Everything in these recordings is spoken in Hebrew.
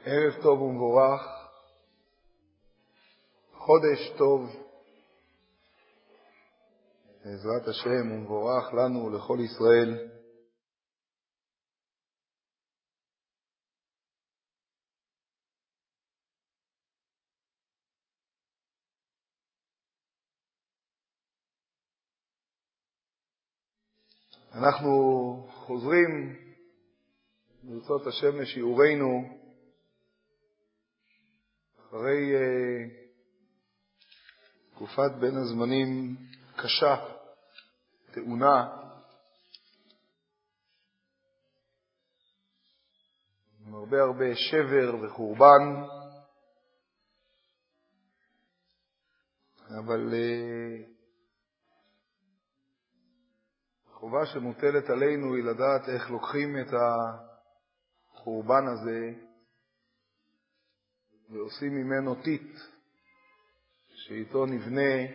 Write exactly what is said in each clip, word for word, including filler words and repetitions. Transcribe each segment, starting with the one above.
ערב טוב ומבורך, חודש טוב, בעזרת השם ומבורך לנו לכל ישראל. אנחנו חוזרים ברצות השם לשיעורנו אחרי uh, תקופת בין הזמנים קשה, תאונה, עם הרבה הרבה שבר וחורבן, אבל uh, חובה שמוטלת עלינו היא לדעת איך לוקחים את החורבן הזה ועושים ממנו טיט שאיתו נבנה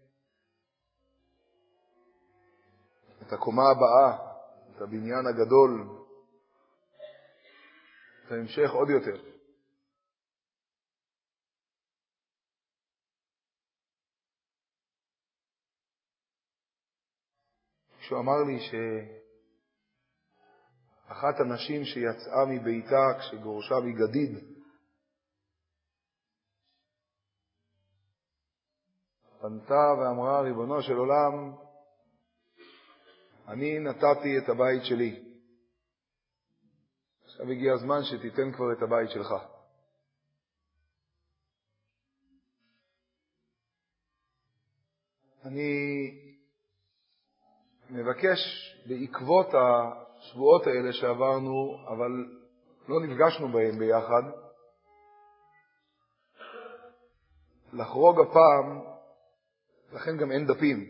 את הקומה הבאה, את הבניין הגדול, את ההמשך עוד יותר. כשהוא אמר לי שאחת הנשים שיצאה מביתה כשגורשה מגדיד פנתה ואמרה, ריבונו של עולם, אני נתתי את הבית שלי. עכשיו הגיע הזמן שתיתן כבר את הבית שלך. אני מבקש בעקבות השבועות האלה שעברנו, אבל לא נפגשנו בהם ביחד, לחרוג הפעם, לכן גם אין דפים,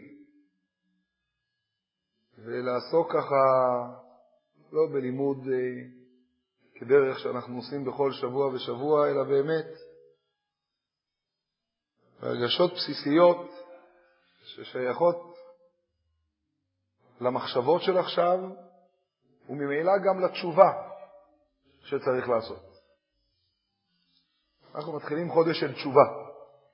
ולעסוק ככה לא בלימוד אה, כדרך שאנחנו עושים בכל שבוע ושבוע, אלא באמת הרגשות בסיסיות ששייכות למחשבות של עכשיו, וממילא גם לתשובה שצריך לעשות. אנחנו מתחילים חודש של תשובה.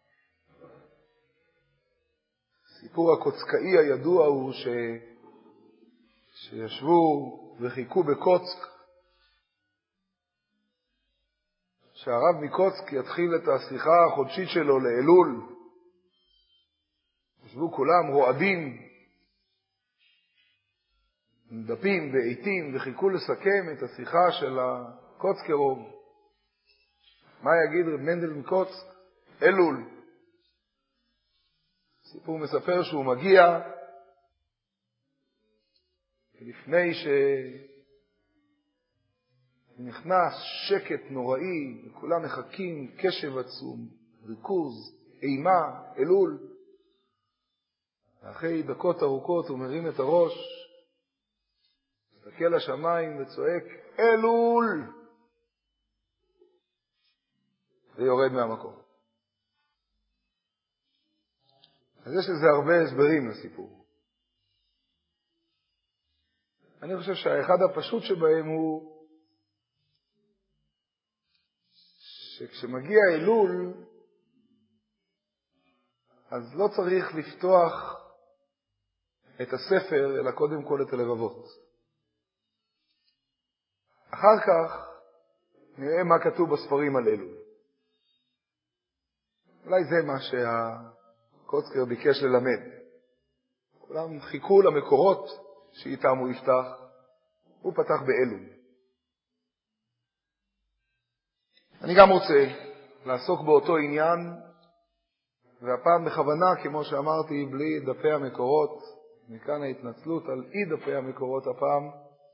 סיפור הקוצקאי הידוע הוא ש... שישבו וחיכו בקוצק שהרב מקוצק יתחיל את השיחה החודשית שלו לאלול. ישבו כולם רועדים עם דפים ועיתים וחיכו לסכם את השיחה של הקוצקרוב. מה יגיד רב מנדל מקוצק? אלול. סיפור מספר שהוא מגיע, ולפני שנכנס שקט נוראי, וכולם מחכים, קשב עצום, ריכוז, אימה, אלול. ואחרי דקות ארוכות הוא מרים את הראש, מסתכל לשמיים וצועק, אלול! ויורד מהמקום. אז יש לזה הרבה הסברים לסיפור. אני חושב שהאחד הפשוט שבהם הוא שכשמגיע אלול, אז לא צריך לפתוח את הספר, אלא קודם כל את הלבבות. אחר כך נראה מה כתוב בספרים על אלול. אולי זה מה שהקוצקר ביקש ללמד. כולם חיכו למקורות שאיתם הוא יפתח, הוא פתח באלול. אני גם רוצה לעסוק באותו עניין, והפעם בכוונה, כמו שאמרתי, בלי דפי המקורות, מכאן ההתנצלות על אי דפי המקורות הפעם,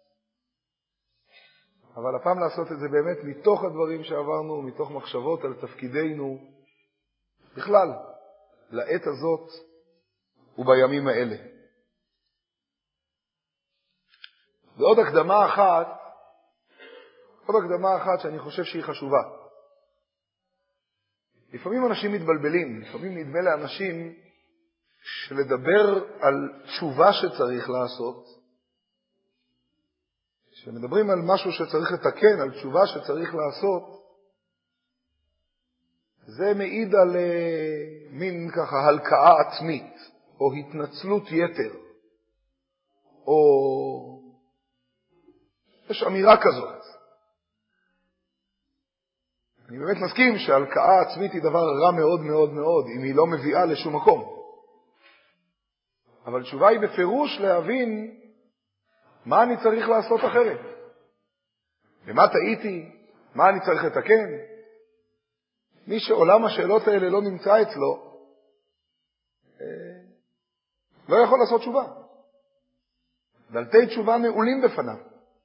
אבל הפעם לעשות את זה באמת מתוך הדברים שעברנו, מתוך מחשבות על תפקידנו, בכלל, לעת הזאת ובימים האלה. ועוד הקדמה אחת, עוד הקדמה אחת שאני חושב שהיא חשובה. לפעמים אנשים מתבלבלים, לפעמים נדמה לאנשים שלדבר על תשובה שצריך לעשות, שמדברים על משהו שצריך לתקן, על תשובה שצריך לעשות, זה מעיד על מין ככה הלקאה עצמית, או התנצלות יתר, או יש אמירה כזאת. אני באמת מסכים שהלקאה עצמית היא דבר רע מאוד מאוד מאוד, אם היא לא מביאה לשום מקום. אבל תשובה היא בפירוש להבין מה אני צריך לעשות אחרת. ומה טעיתי? מה אני צריך לתקן? מי שעולם השאלות האלה לא נמצא אצלו, לא יכול לעשות תשובה. דלתי תשובה נעולים בפניו.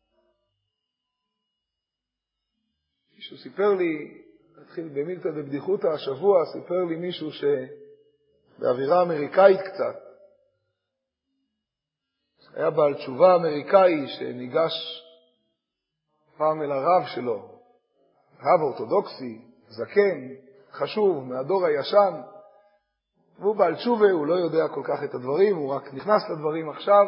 מישהו סיפר לי, נתחיל במילתא בבדיחותא השבוע, סיפר לי מישהו שבאווירה אמריקאית קצת, היה בעל תשובה אמריקאי שניגש פעם אל הרב שלו, רב אורתודוקסי, זקן, חשוב, מהדור הישן, והוא בעל תשובה, הוא לא יודע כל כך את הדברים, הוא רק נכנס לדברים עכשיו,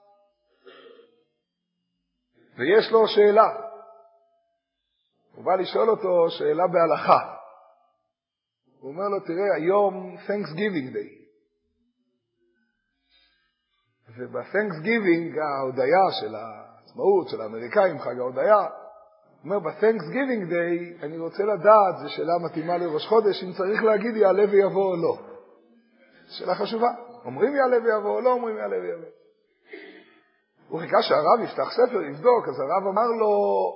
ויש לו שאלה. הוא בא לשאול אותו שאלה בהלכה. הוא אומר לו, תראה, היום Thanksgiving Day. וב-Thanksgiving, ההודיה של העצמאות, של האמריקאים, חג ההודיה, הוא אומר, ב-Thanksgiving Day, אני רוצה לדעת, זו שאלה מתאימה לראש חודש, אם צריך להגיד יעלה ויבוא או לא. שאלה חשובה. אומרים יעלה ויבוא או לא, אומרים יעלה ויבוא. הוא חיכה שהרב יפתח ספר, יבדוק, אז הרב אמר לו,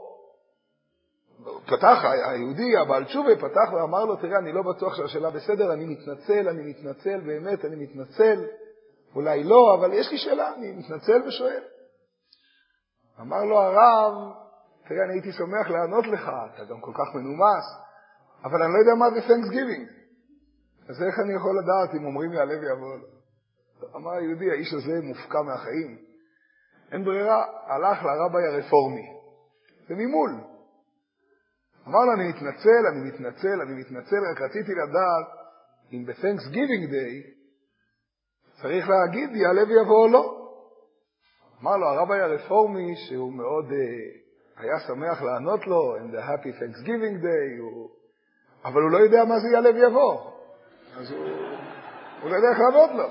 פתח, היהודי, הבעל תשובה, פתח ואמר לו, תראה, אני לא בטוח שהשאלה בסדר, אני מתנצל, אני מתנצל, באמת, אני מתנצל, אולי לא, אבל יש לי שאלה, אני מתנצל ושואל. אמר לו הרב, תראה, אני הייתי שמח לענות לך, אתה גם כל כך מנומס, אבל אני לא יודע מה זה Thanksgiving. אז איך אני יכול לדעת אם אומרים יעלה ויבוא? אמר היהודי, האיש הזה מופקע מהחיים. אין ברירה, הלך לרבי הרפורמי. זה ממול. אמר לו, אני מתנצל, אני מתנצל, אני מתנצל, רק רציתי לדעת אם ב-Thanksgiving Day צריך להגיד יעלה ויבוא או לא. אמר לו הרבי הרפורמי שהוא מאוד uh, היה שמח לענות לו, in the happy Thanksgiving Day, הוא... אבל הוא לא יודע מה זה יעלה ויבוא. אז הוא, הוא לא יודע איך לענות לו.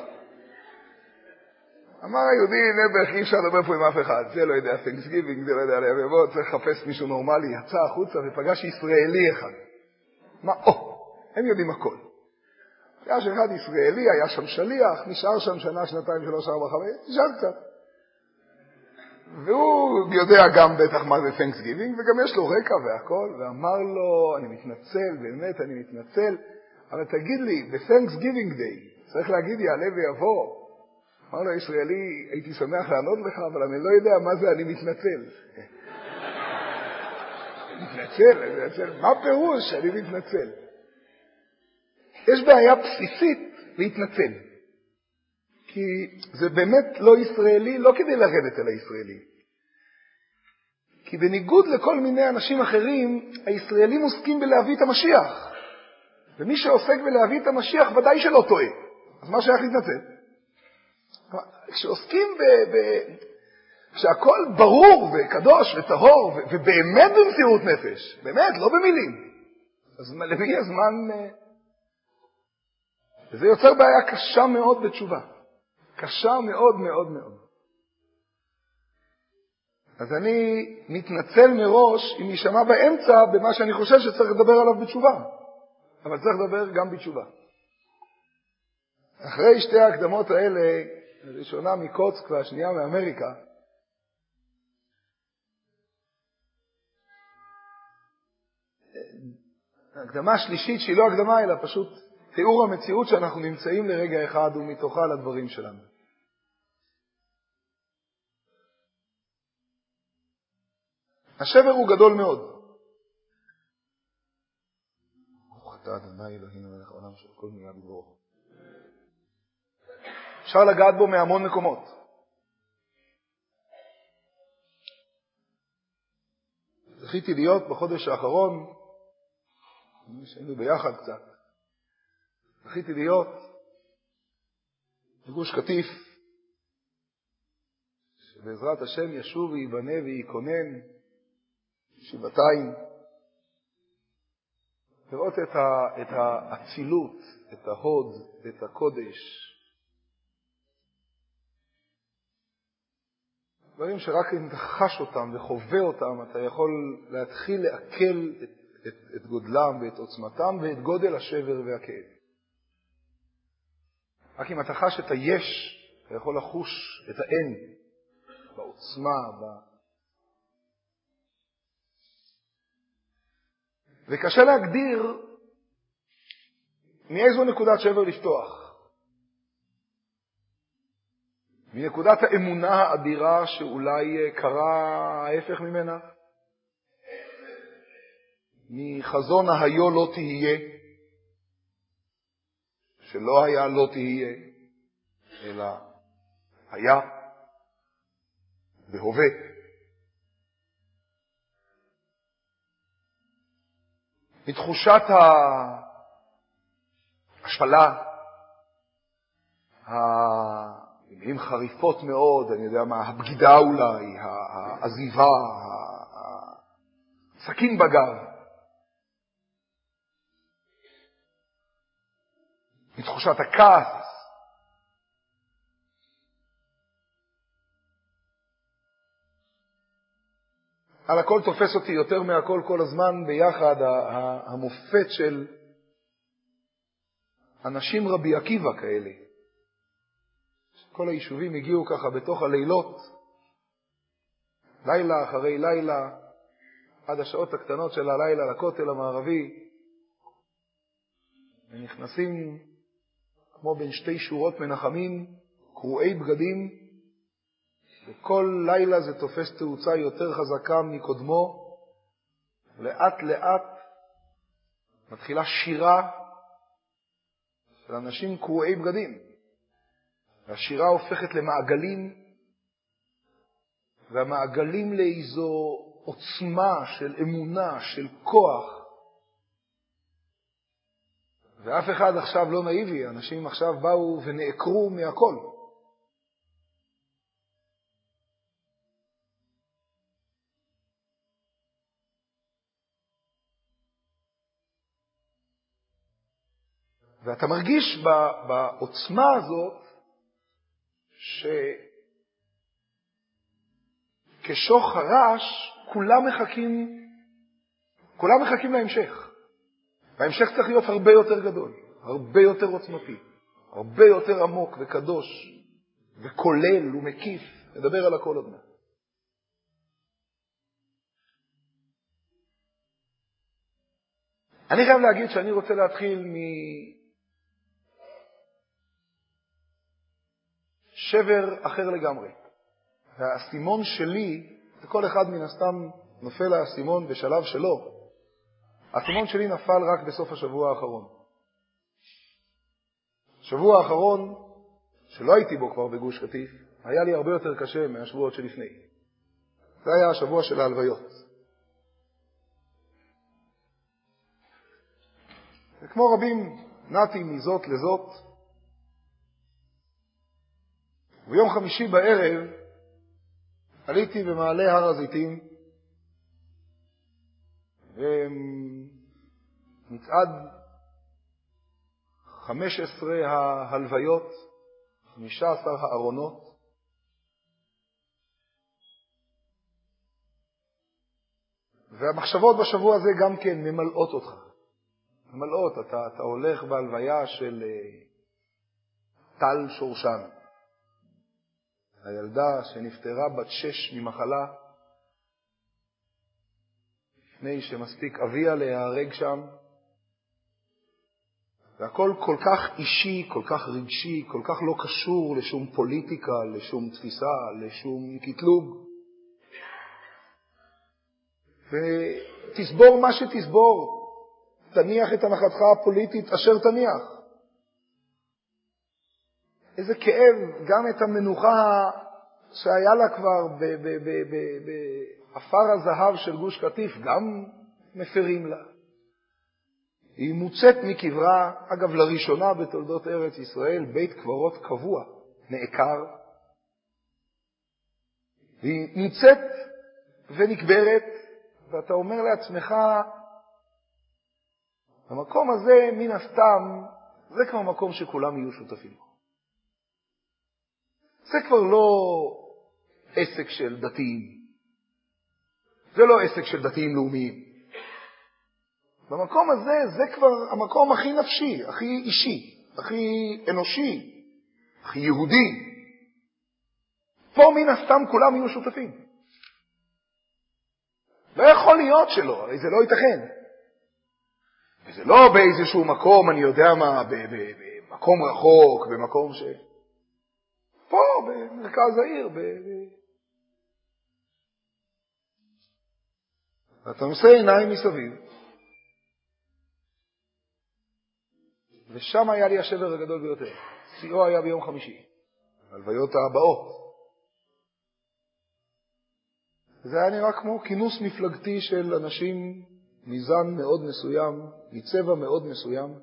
אמר היהודי, נבח, אי אפשר לדבר פה עם אף אחד, זה לא יודע Thanksgiving, זה לא יודע יעלה ויבוא, צריך לחפש מישהו נורמלי, יצא החוצה ופגש ישראלי אחד. מה, או, הם יודעים הכל. היה שאחד ישראלי, היה שם שליח, נשאר שם שנה, שנתיים, שלוש, ארבע, חמש, נשאר קצת. והוא יודע גם בטח מה זה Thanksgiving, וגם יש לו רקע והכל, ואמר לו, אני מתנצל, באמת אני מתנצל, אבל תגיד לי, ב-Thanksgiving Day, צריך להגיד יעלה ויבוא. אמר לו, ישראלי, הייתי שמח לענות לך, אבל אני לא יודע מה זה אני מתנצל. מתנצל, אני מתנצל, מה פירוש אני מתנצל? יש בעיה בסיסית להתנצל. כי זה באמת לא ישראלי, לא כדי לרדת אל הישראלי. כי בניגוד לכל מיני אנשים אחרים, הישראלים עוסקים בלהביא את המשיח. ומי שעוסק בלהביא את המשיח ודאי שלא טועה. אז מה שייך להתנצל? כשעוסקים ב... ב... שהכל ברור וקדוש וטהור ו... ובאמת במסירות נפש, באמת, לא במילים. אז למי הזמן... וזה יוצר בעיה קשה מאוד בתשובה. קשה מאוד מאוד מאוד. אז אני מתנצל מראש אם יישמע באמצע במה שאני חושב שצריך לדבר עליו בתשובה. אבל צריך לדבר גם בתשובה. אחרי שתי ההקדמות האלה, הראשונה מקוצק והשנייה מאמריקה, ההקדמה השלישית שהיא לא הקדמה אלא פשוט תיאור המציאות שאנחנו נמצאים לרגע אחד ומתוכה לדברים שלנו. השבר הוא גדול מאוד. ברוך אתה אדוני אלוהינו מלך העולם של כל מילה בדברו. אפשר לגעת בו מהמון מקומות. זכיתי להיות בחודש האחרון, שהיינו ביחד קצת, זכיתי להיות בגוש קטיף, שבעזרת השם ישוב ויבנה ויקונן שבעתיים. לראות את, ה, את האצילות, את ההוד, את הקודש. דברים שרק אם אתה חש אותם וחווה אותם, אתה יכול להתחיל לעכל את, את, את גודלם ואת עוצמתם ואת גודל השבר והכאב. רק אם אתה חש את היש, אתה יכול לחוש את האין, בעוצמה, ב... וקשה להגדיר מאיזו נקודת שבר לפתוח. מנקודת האמונה האדירה שאולי קרה ההפך ממנה. מחזון היו לא תהיה, שלא היה לא תהיה, אלא היה בהווה. מתחושת ההשפלה, המילים חריפות מאוד, אני יודע מה, הבגידה אולי, העזיבה, הסכין בגב. מתחושת הכעס, על הכל תופס אותי יותר מהכל כל הזמן ביחד המופת של אנשים רבי עקיבא כאלה. כל היישובים הגיעו ככה בתוך הלילות, לילה אחרי לילה, עד השעות הקטנות של הלילה לכותל המערבי, ונכנסים כמו בין שתי שורות מנחמים, קרועי בגדים, וכל לילה זה תופס תאוצה יותר חזקה מקודמו, לאט לאט מתחילה שירה של אנשים קרועי בגדים, והשירה הופכת למעגלים, והמעגלים לאיזו עוצמה של אמונה, של כוח, ואף אחד עכשיו לא נאיבי, אנשים עכשיו באו ונעקרו מהכל. ואתה מרגיש בעוצמה הזאת שכשוך הרעש כולם מחכים, כולם מחכים להמשך. וההמשך צריך להיות הרבה יותר גדול, הרבה יותר עוצמתי, הרבה יותר עמוק וקדוש וכולל ומקיף. נדבר על הכל עוד מעט. אני חייב להגיד שאני רוצה להתחיל משבר אחר לגמרי. והאסימון שלי, כל אחד מן הסתם נופל האסימון בשלב שלו. האסימון שלי נפל רק בסוף השבוע האחרון. השבוע האחרון, שלא הייתי בו כבר בגוש קטיף, היה לי הרבה יותר קשה מהשבועות שלפני. זה היה השבוע של ההלוויות. וכמו רבים, נעתי מזאת לזאת. ביום חמישי בערב עליתי במעלה הר הזיתים, ומצעד חמש עשרה ההלוויות, חמישה עשר הארונות, והמחשבות בשבוע הזה גם כן ממלאות אותך. ממלאות, אתה, אתה הולך בהלוויה של טל שורשן, הילדה שנפטרה בת שש ממחלה, לפני שמספיק אביה להיהרג שם, והכל כל כך אישי, כל כך רגשי, כל כך לא קשור לשום פוליטיקה, לשום תפיסה, לשום קטלוג. ותסבור מה שתסבור, תניח את הנחתך הפוליטית אשר תניח. איזה כאב, גם את המנוחה שהיה לה כבר באפר הזהב של גוש קטיף, גם מפרים לה. היא מוצאת מקברה, אגב לראשונה בתולדות ארץ ישראל, בית קברות קבוע, נעקר. היא מוצאת ונקברת, ואתה אומר לעצמך, המקום הזה, מן הסתם, זה כבר מקום שכולם יהיו שותפים. זה כבר לא עסק של דתיים. זה לא עסק של דתיים לאומיים. במקום הזה, זה כבר המקום הכי נפשי, הכי אישי, הכי אנושי, הכי יהודי. פה מן הסתם כולם יהיו שותפים. לא יכול להיות שלא, הרי זה לא ייתכן. וזה לא באיזשהו מקום, אני יודע מה, במקום רחוק, במקום ש... פה, במרכז העיר, ב... אתה נושא עיניים מסביב. ושם היה לי השבר הגדול ביותר. שיאו היה ביום חמישי. הלוויות הבאות. זה היה נראה כמו כינוס מפלגתי של אנשים מזן מאוד מסוים, מצבע מאוד מסוים.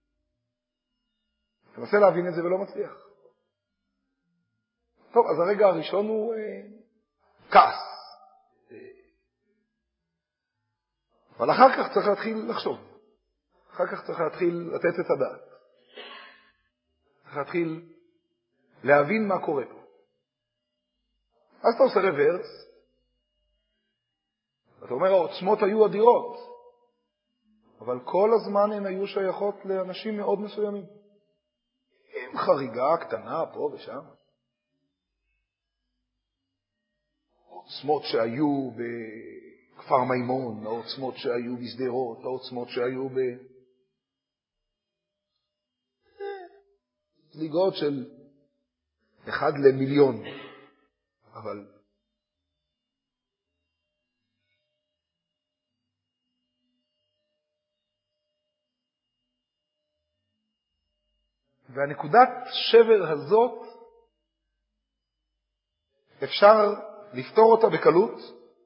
אתה מנסה להבין את זה ולא מצליח. טוב, אז הרגע הראשון הוא אה, כעס. אבל אחר כך צריך להתחיל לחשוב. אחר כך צריך להתחיל לתת את הדעת. צריך להתחיל להבין מה קורה פה. אז אתה עושה רוורס, אתה אומר, העוצמות היו אדירות, אבל כל הזמן הן היו שייכות לאנשים מאוד מסוימים. עם חריגה קטנה פה ושם. העוצמות שהיו בכפר מימון, העוצמות שהיו בסדרות, העוצמות שהיו ב... ליגות של אחד למיליון. אבל... והנקודת שבר הזאת, אפשר לפתור אותה בקלות,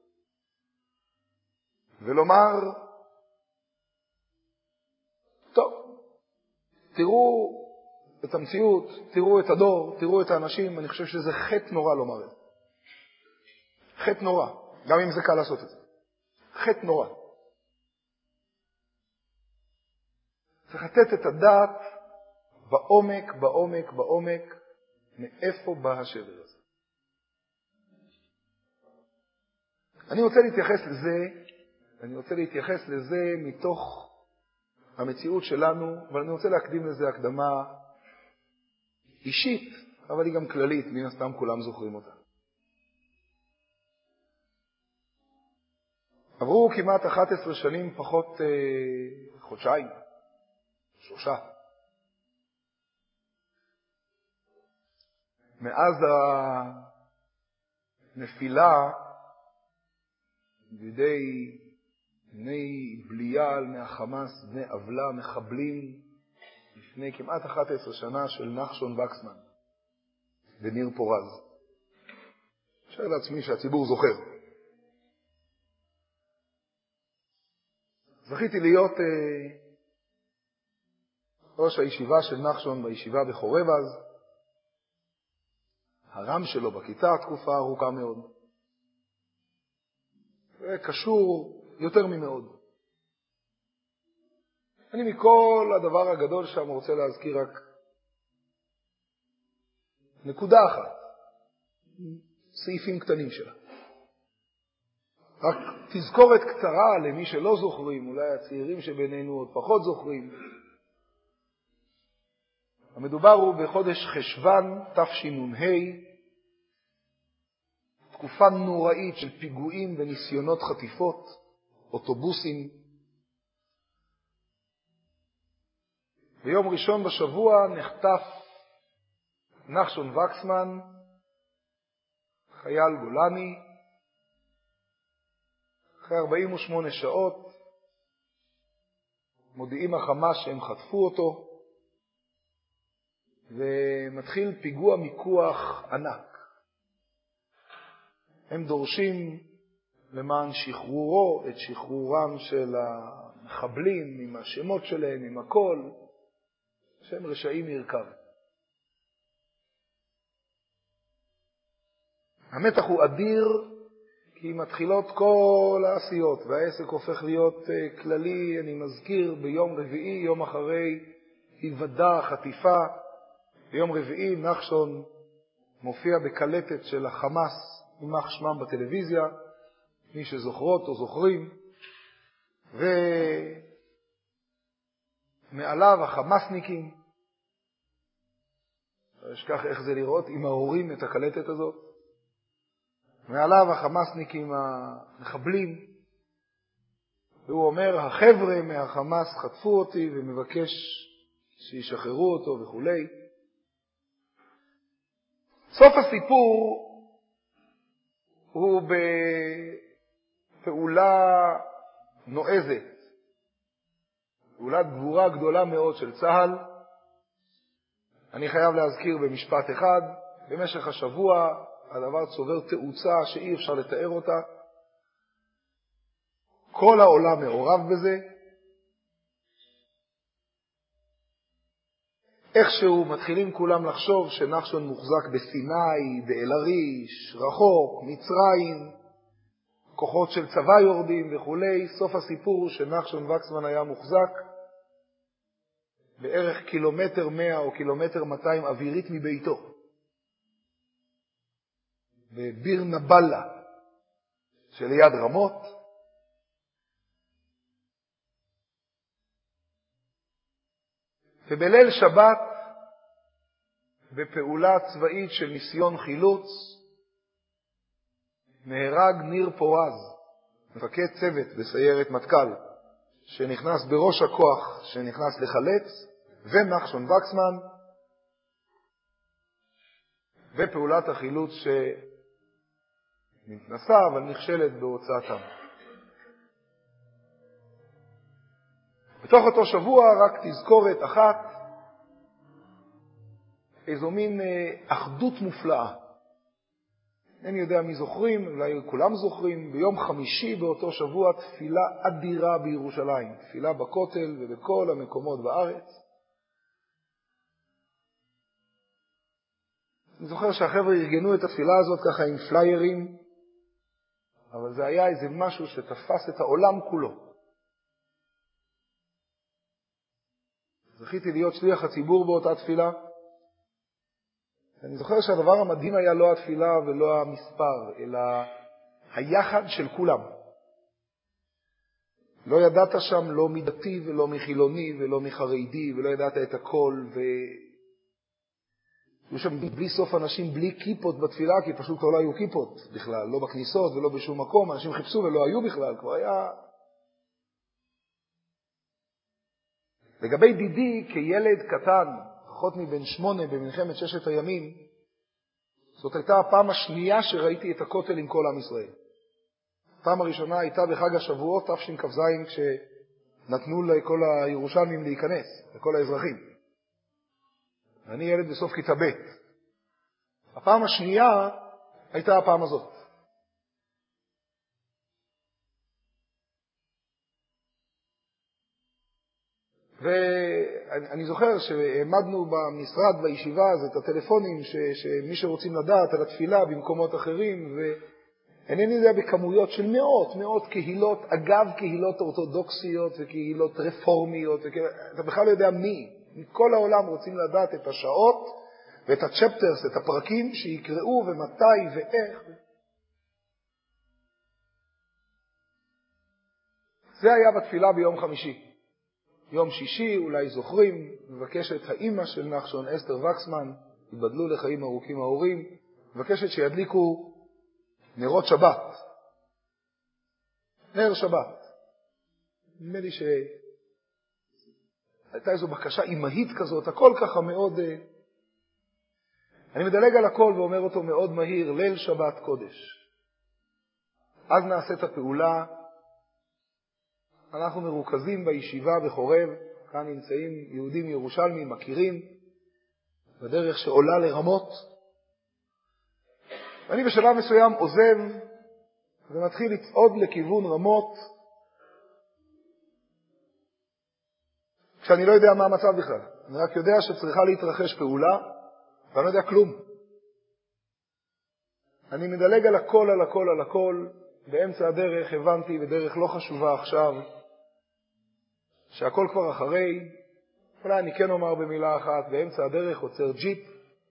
ולומר, טוב, תראו את המציאות, תראו את הדור, תראו את האנשים, אני חושב שזה חטא נורא לומר את זה. חטא נורא, גם אם זה קל לעשות את זה. חטא נורא. צריך לתת את הדעת בעומק, בעומק, בעומק, מאיפה בא השבר הזה. אני רוצה להתייחס לזה, אני רוצה להתייחס לזה מתוך המציאות שלנו, אבל אני רוצה להקדים לזה הקדמה אישית, אבל היא גם כללית, מן הסתם כולם זוכרים אותה. עברו כמעט אחת עשרה שנים, פחות אה, חודשיים, שלושה. מאז הנפילה בידי בני בליעל מהחמאס, בני אבלה, מחבלים, לפני כמעט אחת עשרה שנה של נחשון וקסמן וניר פורז. אפשר לעצמי שהציבור זוכר. זכיתי להיות אה, ראש הישיבה של נחשון בישיבה בחורב אז. הרם שלו בכיתה תקופה ארוכה מאוד. וקשור יותר ממאוד. אני מכל הדבר הגדול שם רוצה להזכיר רק נקודה אחת. סעיפים קטנים שלה. רק תזכורת קצרה למי שלא זוכרים, אולי הצעירים שבינינו עוד פחות זוכרים. המדובר הוא בחודש חשבן תשנ"ה, תקופה נוראית של פיגועים וניסיונות חטיפות, אוטובוסים. ביום ראשון בשבוע נחטף נחשון וקסמן, חייל גולני. אחרי ארבעים ושמונה שעות מודיעים החמאס שהם חטפו אותו, ומתחיל פיגוע מיקוח ענק. הם דורשים למען שחרורו, את שחרורם של המחבלים, עם השמות שלהם, עם הכל, שהם רשעים ירכב. המתח הוא אדיר, כי מתחילות כל העשיות, והעסק הופך להיות uh, כללי. אני מזכיר ביום רביעי, יום אחרי היוודע, חטיפה, ביום רביעי נחשון מופיע בקלטת של החמאס, יימח שמם בטלוויזיה, מי שזוכרות או זוכרים, ומעליו החמאסניקים, אשכח איך זה לראות עם ההורים את הקלטת הזאת, מעליו החמאסניקים המחבלים, והוא אומר, החבר'ה מהחמאס חטפו אותי ומבקש שישחררו אותו וכו'. סוף הסיפור הוא בפעולה נועזת, פעולת גבורה גדולה מאוד של צה"ל. אני חייב להזכיר במשפט אחד, במשך השבוע הדבר צובר תאוצה שאי אפשר לתאר אותה. כל העולם מעורב בזה. איכשהו מתחילים כולם לחשוב שנחשון מוחזק בסיני, באל-עריש, רחוק, מצרים, כוחות של צבא יורדים וכו'. סוף הסיפור הוא שנחשון וקסמן היה מוחזק בערך קילומטר מאה או קילומטר מאתיים אווירית מביתו, בביר נבלה שליד רמות. ובליל שבת, בפעולה צבאית של ניסיון חילוץ, נהרג ניר פורז, מפקד צוות בסיירת מטכ"ל, שנכנס בראש הכוח שנכנס לחלץ, ונחשון וקסמן, בפעולת החילוץ שנתנסה אבל נכשלת בהוצאתם. בתוך אותו שבוע רק תזכורת אחת, איזו מין אחדות מופלאה. אני יודע מי זוכרים, אולי כולם זוכרים, ביום חמישי באותו שבוע תפילה אדירה בירושלים, תפילה בכותל ובכל המקומות בארץ. אני זוכר שהחבר'ה ארגנו את התפילה הזאת ככה עם פליירים, אבל זה היה איזה משהו שתפס את העולם כולו. זכיתי להיות שליח הציבור באותה תפילה. אני זוכר שהדבר המדהים היה לא התפילה ולא המספר, אלא היחד של כולם. לא ידעת שם לא מדתי ולא מחילוני ולא מחרדי, ולא ידעת את הכל, והיו שם בלי סוף אנשים בלי כיפות בתפילה, כי פשוט לא היו כיפות בכלל, לא בכניסות ולא בשום מקום. אנשים חיפשו ולא היו בכלל, כבר היה... לגבי דידי, כילד קטן, פחות מבן שמונה במלחמת ששת הימים, זאת הייתה הפעם השנייה שראיתי את הכותל עם כל עם ישראל. הפעם הראשונה הייתה בחג השבועות, תשכ"ז, כשנתנו לכל הירושלמים להיכנס, לכל האזרחים. אני ילד בסוף כיתה ב'. הפעם השנייה הייתה הפעם הזאת. ואני זוכר שהעמדנו במשרד בישיבה אז את הטלפונים ש, שמי שרוצים לדעת על התפילה במקומות אחרים, ואינני יודע בכמויות של מאות, מאות קהילות, אגב קהילות אורתודוקסיות וקהילות רפורמיות, אתה בכלל לא יודע מי, מכל העולם רוצים לדעת את השעות ואת הצ'פטרס, את הפרקים שיקראו ומתי ואיך. זה היה בתפילה ביום חמישי. יום שישי, אולי זוכרים, מבקשת האימא של נחשון, אסתר וקסמן, יבדלו לחיים ארוכים ההורים, מבקשת שידליקו נרות שבת. נר שבת. נדמה לי שהייתה איזו בקשה אימהית כזאת, הכל ככה מאוד... אני מדלג על הכל ואומר אותו מאוד מהיר, ליל שבת קודש. אז נעשה את הפעולה, אנחנו מרוכזים בישיבה בחורב, כאן נמצאים יהודים ירושלמים, מכירים, בדרך שעולה לרמות. ואני בשלב מסוים עוזב ומתחיל לצעוד לכיוון רמות, כשאני לא יודע מה המצב בכלל. אני רק יודע שצריכה להתרחש פעולה, ואני לא יודע כלום. אני מדלג על הכל, על הכל, על הכל, באמצע הדרך הבנתי, בדרך לא חשובה עכשיו, שהכל כבר אחרי. אולי אני כן אומר במילה אחת, באמצע הדרך עוצר ג'יפ,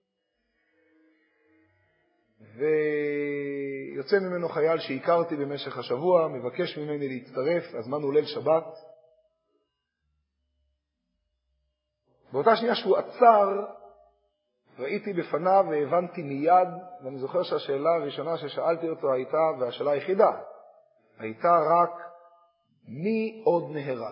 ויוצא ממנו חייל שהכרתי במשך השבוע, מבקש ממני להצטרף, הזמן הוא ליל שבת. באותה שנייה שהוא עצר, ראיתי בפניו והבנתי מיד, ואני זוכר שהשאלה הראשונה ששאלתי אותו הייתה, והשאלה היחידה, הייתה רק, מי עוד נהרג?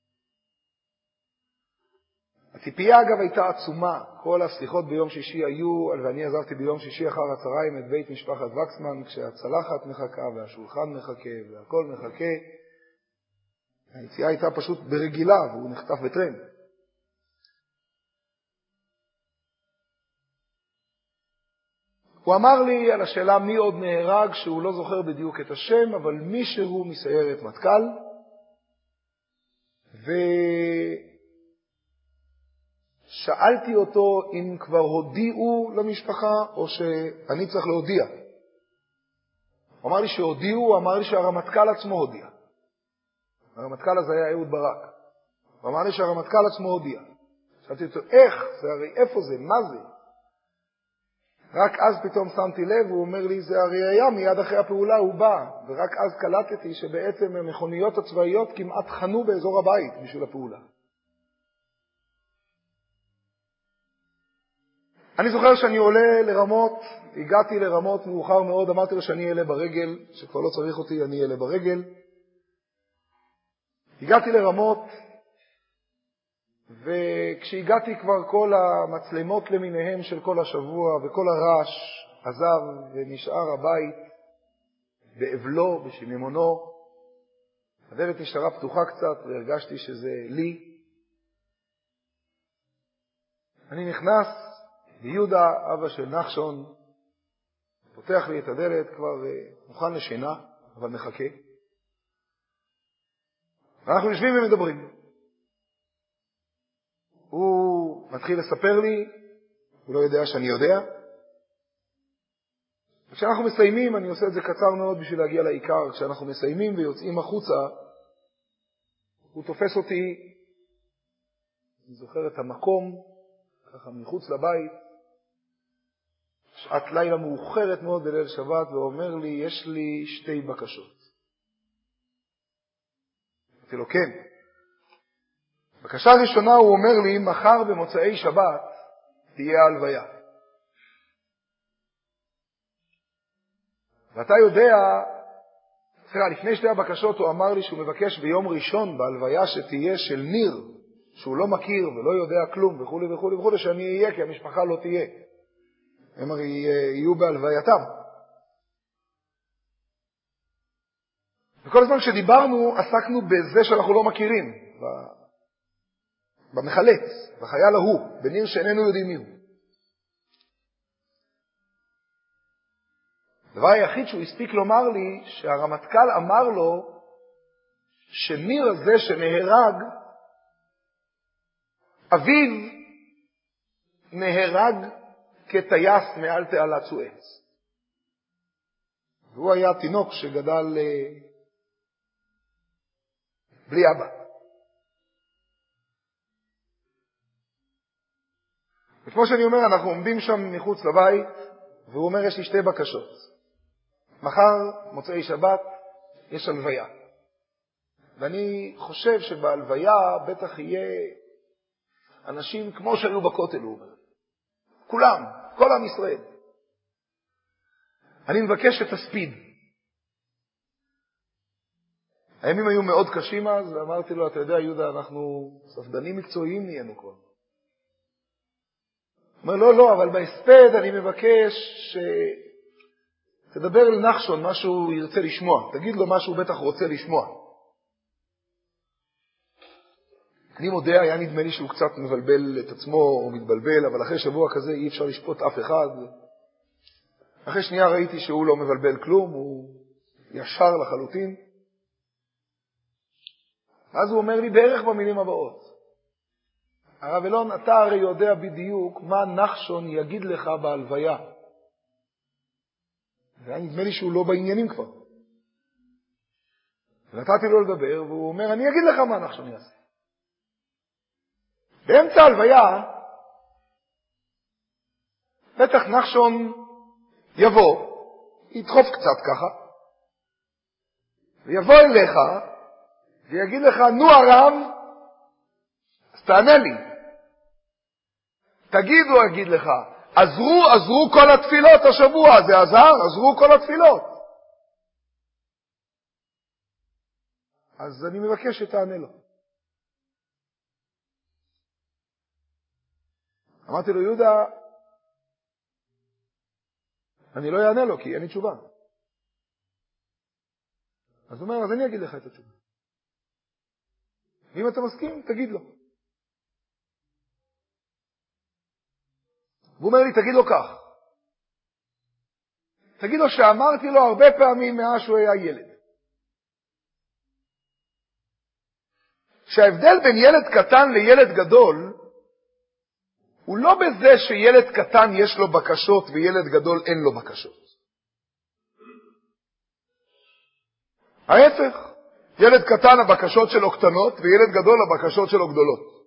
הציפייה אגב הייתה עצומה, כל הסליחות ביום שישי היו, ואני עזבתי ביום שישי אחר הצהריים את בית משפחת וקסמן, כשהצלחת מחכה והשולחן מחכה והכל מחכה. היציאה הייתה פשוט ברגילה, והוא נחטף בטרן. הוא אמר לי על השאלה מי עוד נהרג, שהוא לא זוכר בדיוק את השם, אבל מישהו מסיירת מטכ"ל, ושאלתי אותו אם כבר הודיעו למשפחה או שאני צריך להודיע. הוא אמר לי שהודיעו, הוא אמר לי שהרמטכ"ל עצמו הודיע. הרמטכ"ל הזה היה אהוד ברק. הוא אמר לי שהרמטכ"ל עצמו הודיע. שאלתי אותו, איך? זה הרי איפה זה? מה זה? רק אז פתאום שמתי לב, הוא אומר לי, זה הרי היה מיד אחרי הפעולה, הוא בא. ורק אז קלטתי שבעצם המכוניות הצבאיות כמעט חנו באזור הבית בשביל הפעולה. אני זוכר שאני עולה לרמות, הגעתי לרמות מאוחר מאוד, אמרתי לו שאני אעלה ברגל, שכבר לא צריך אותי, אני אעלה ברגל. הגעתי לרמות, וכשהגעתי כבר כל המצלמות למיניהם של כל השבוע וכל הרעש עזב ונשאר הבית באבלו, בשיממונו. הדלת נשארה פתוחה קצת והרגשתי שזה לי. אני נכנס, ויהודה, אבא של נחשון, פותח לי את הדלת, כבר מוכן לשינה, אבל מחכה. ואנחנו יושבים ומדברים. הוא מתחיל לספר לי, הוא לא יודע שאני יודע. כשאנחנו מסיימים, אני עושה את זה קצר מאוד בשביל להגיע לעיקר, כשאנחנו מסיימים ויוצאים החוצה, הוא תופס אותי, אני זוכר את המקום, ככה מחוץ לבית, שעת לילה מאוחרת מאוד בליל שבת, ואומר לי, יש לי שתי בקשות. אמרתי לו, כן. בקשה ראשונה הוא אומר לי, מחר במוצאי שבת תהיה הלוויה. ואתה יודע, סליחה, לפני שתי הבקשות הוא אמר לי שהוא מבקש ביום ראשון בהלוויה שתהיה של ניר, שהוא לא מכיר ולא יודע כלום וכו' וכו' וכו', שאני אהיה כי המשפחה לא תהיה. הם הרי יהיו בהלווייתם. וכל הזמן כשדיברנו עסקנו בזה שאנחנו לא מכירים, במחלץ, בחייל ההוא, בניר שאיננו יודעים מי הוא. הדבר היחיד שהוא הספיק לומר לי, שהרמטכ"ל אמר לו שניר הזה שנהרג, אביו נהרג כטייס מעל תעלת סואץ. והוא היה תינוק שגדל בלי אבא. וכמו שאני אומר, אנחנו עומדים שם מחוץ לבית, והוא אומר, יש לי שתי בקשות. מחר, מוצאי שבת, יש הלוויה. ואני חושב שבהלוויה בטח יהיה אנשים כמו שהיו בכותל, הוא אומר. כולם, כל עם ישראל. אני מבקש שתספיד. הימים היו מאוד קשים אז, ואמרתי לו, אתה יודע, יהודה, אנחנו ספדנים מקצועיים נהיינו כבר. אומר, לא, לא, אבל בהספד אני מבקש שתדבר אל נחשון מה שהוא ירצה לשמוע. תגיד לו מה שהוא בטח רוצה לשמוע. אני מודה, היה נדמה לי שהוא קצת מבלבל את עצמו או מתבלבל, אבל אחרי שבוע כזה אי אפשר לשפוט אף אחד. אחרי שנייה ראיתי שהוא לא מבלבל כלום, הוא ישר לחלוטין. אז הוא אומר לי בערך במילים הבאות, הרב אלון, אתה הרי יודע בדיוק מה נחשון יגיד לך בהלוויה. והיה נדמה לי שהוא לא בעניינים כבר. נתתי לו לדבר, והוא אומר, אני אגיד לך מה נחשון יעשה. באמצע הלוויה, בטח נחשון יבוא, ידחוף קצת ככה, ויבוא אליך, ויגיד לך, נו הרב, אז תענה לי. תגיד, הוא יגיד לך, עזרו, עזרו כל התפילות השבוע, זה עזר, עזרו כל התפילות. אז אני מבקש שתענה לו. אמרתי לו, יהודה, אני לא יענה לו, כי אין לי תשובה. אז הוא אומר, אז אני אגיד לך את התשובה. ואם אתה מסכים, תגיד לו. והוא אומר לי, תגיד לו כך. תגיד לו שאמרתי לו הרבה פעמים מאז שהוא היה ילד. שההבדל בין ילד קטן לילד גדול, הוא לא בזה שילד קטן יש לו בקשות וילד גדול אין לו בקשות. ההפך, ילד קטן הבקשות שלו קטנות וילד גדול הבקשות שלו גדולות.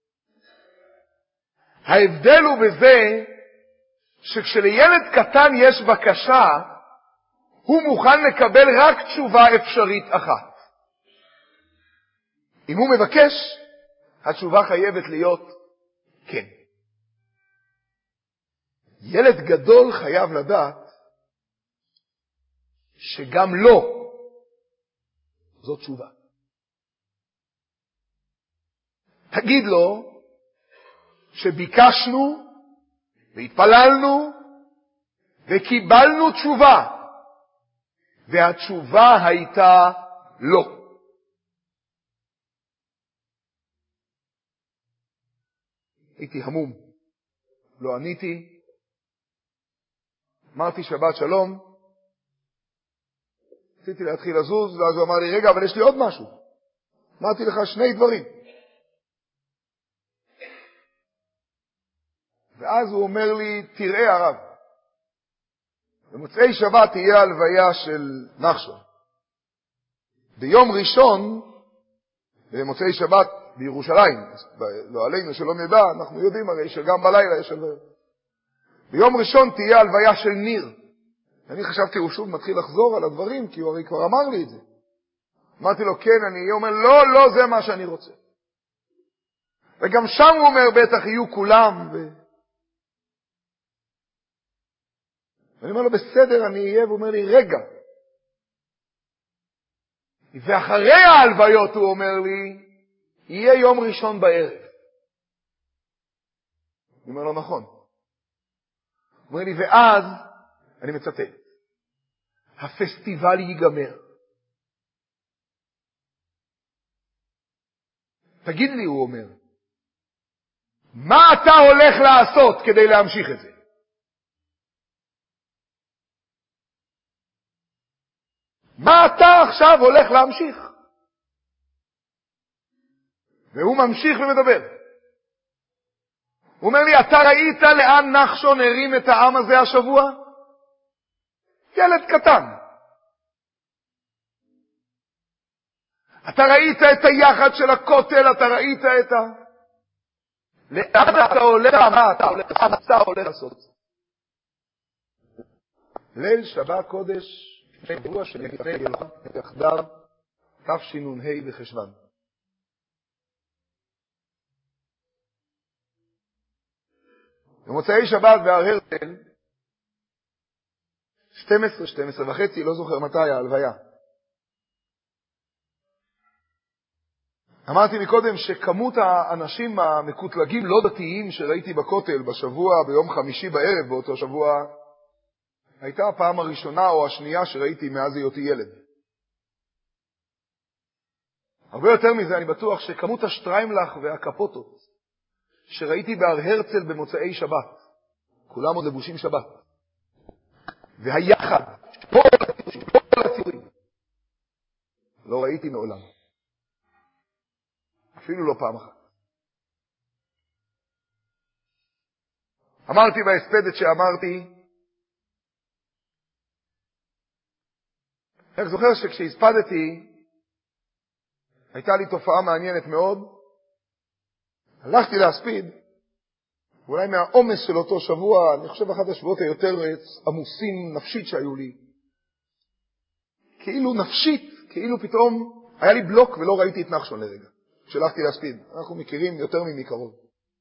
ההבדל הוא בזה שכשלילד קטן יש בקשה, הוא מוכן לקבל רק תשובה אפשרית אחת. אם הוא מבקש, התשובה חייבת להיות כן. ילד גדול חייב לדעת שגם לא זאת תשובה. תגיד לו שביקשנו והתפללנו וקיבלנו תשובה, והתשובה הייתה לא. הייתי המום, לא עניתי, אמרתי שבת שלום, רציתי להתחיל לזוז, ואז הוא אמר לי, רגע, אבל יש לי עוד משהו. אמרתי לך שני דברים. ואז הוא אומר לי, תראה הרב, במוצאי שבת תהיה הלוויה של נחשון. ביום ראשון, במוצאי שבת בירושלים, לא עלינו שלא נדע, אנחנו יודעים הרי שגם בלילה יש הלוויה. ביום ראשון תהיה הלוויה של ניר. אני חשבתי, הוא שוב מתחיל לחזור על הדברים, כי הוא הרי כבר אמר לי את זה. אמרתי לו, כן, אני אומר, לא, לא, זה מה שאני רוצה. וגם שם הוא אומר, בטח יהיו כולם. ו... ואני אומר לו, בסדר, אני אהיה, והוא אומר לי, רגע. ואחרי ההלוויות, הוא אומר לי, יהיה יום ראשון בערב. אני אומר לו, נכון. הוא אומר לי, ואז, אני מצטט, הפסטיבל ייגמר. תגיד לי, הוא אומר, מה אתה הולך לעשות כדי להמשיך את זה? מה אתה עכשיו הולך להמשיך? והוא ממשיך ומדבר. הוא אומר לי, אתה ראית לאן נחשון הרים את העם הזה השבוע? ילד קטן. אתה ראית את היחד של הכותל, אתה ראית את ה... לאן אתה הולך, מה אתה הולך, מה אתה הולך לעשות? ליל שבת קודש, שבוע שלפני ילכון יחדיו, תשנ"ה בחשוון. במוצאי שבת בהר הרצל, שתים עשרה, שתים עשרה וחצי, לא זוכר מתי ההלוויה. אמרתי מקודם שכמות האנשים המקוטלגים לא דתיים שראיתי בכותל בשבוע, ביום חמישי בערב באותו שבוע, הייתה הפעם הראשונה או השנייה שראיתי מאז היותי ילד. הרבה יותר מזה אני בטוח שכמות השטריימלח והקפוטות שראיתי בהר הרצל במוצאי שבת, כולם עוד לבושים שבת, והיחד, כל הציורים, לא ראיתי מעולם. אפילו לא פעם אחת. אמרתי בהספדת שאמרתי, אני זוכר שכשהספדתי, הייתה לי תופעה מעניינת מאוד. הלכתי להספיד, ואולי מהעומס של אותו שבוע, אני חושב אחד השבועות היותר עמוסים נפשית שהיו לי. כאילו נפשית, כאילו פתאום היה לי בלוק ולא ראיתי את נחשון לרגע. כשהלכתי להספיד. אנחנו מכירים יותר ממקרוב.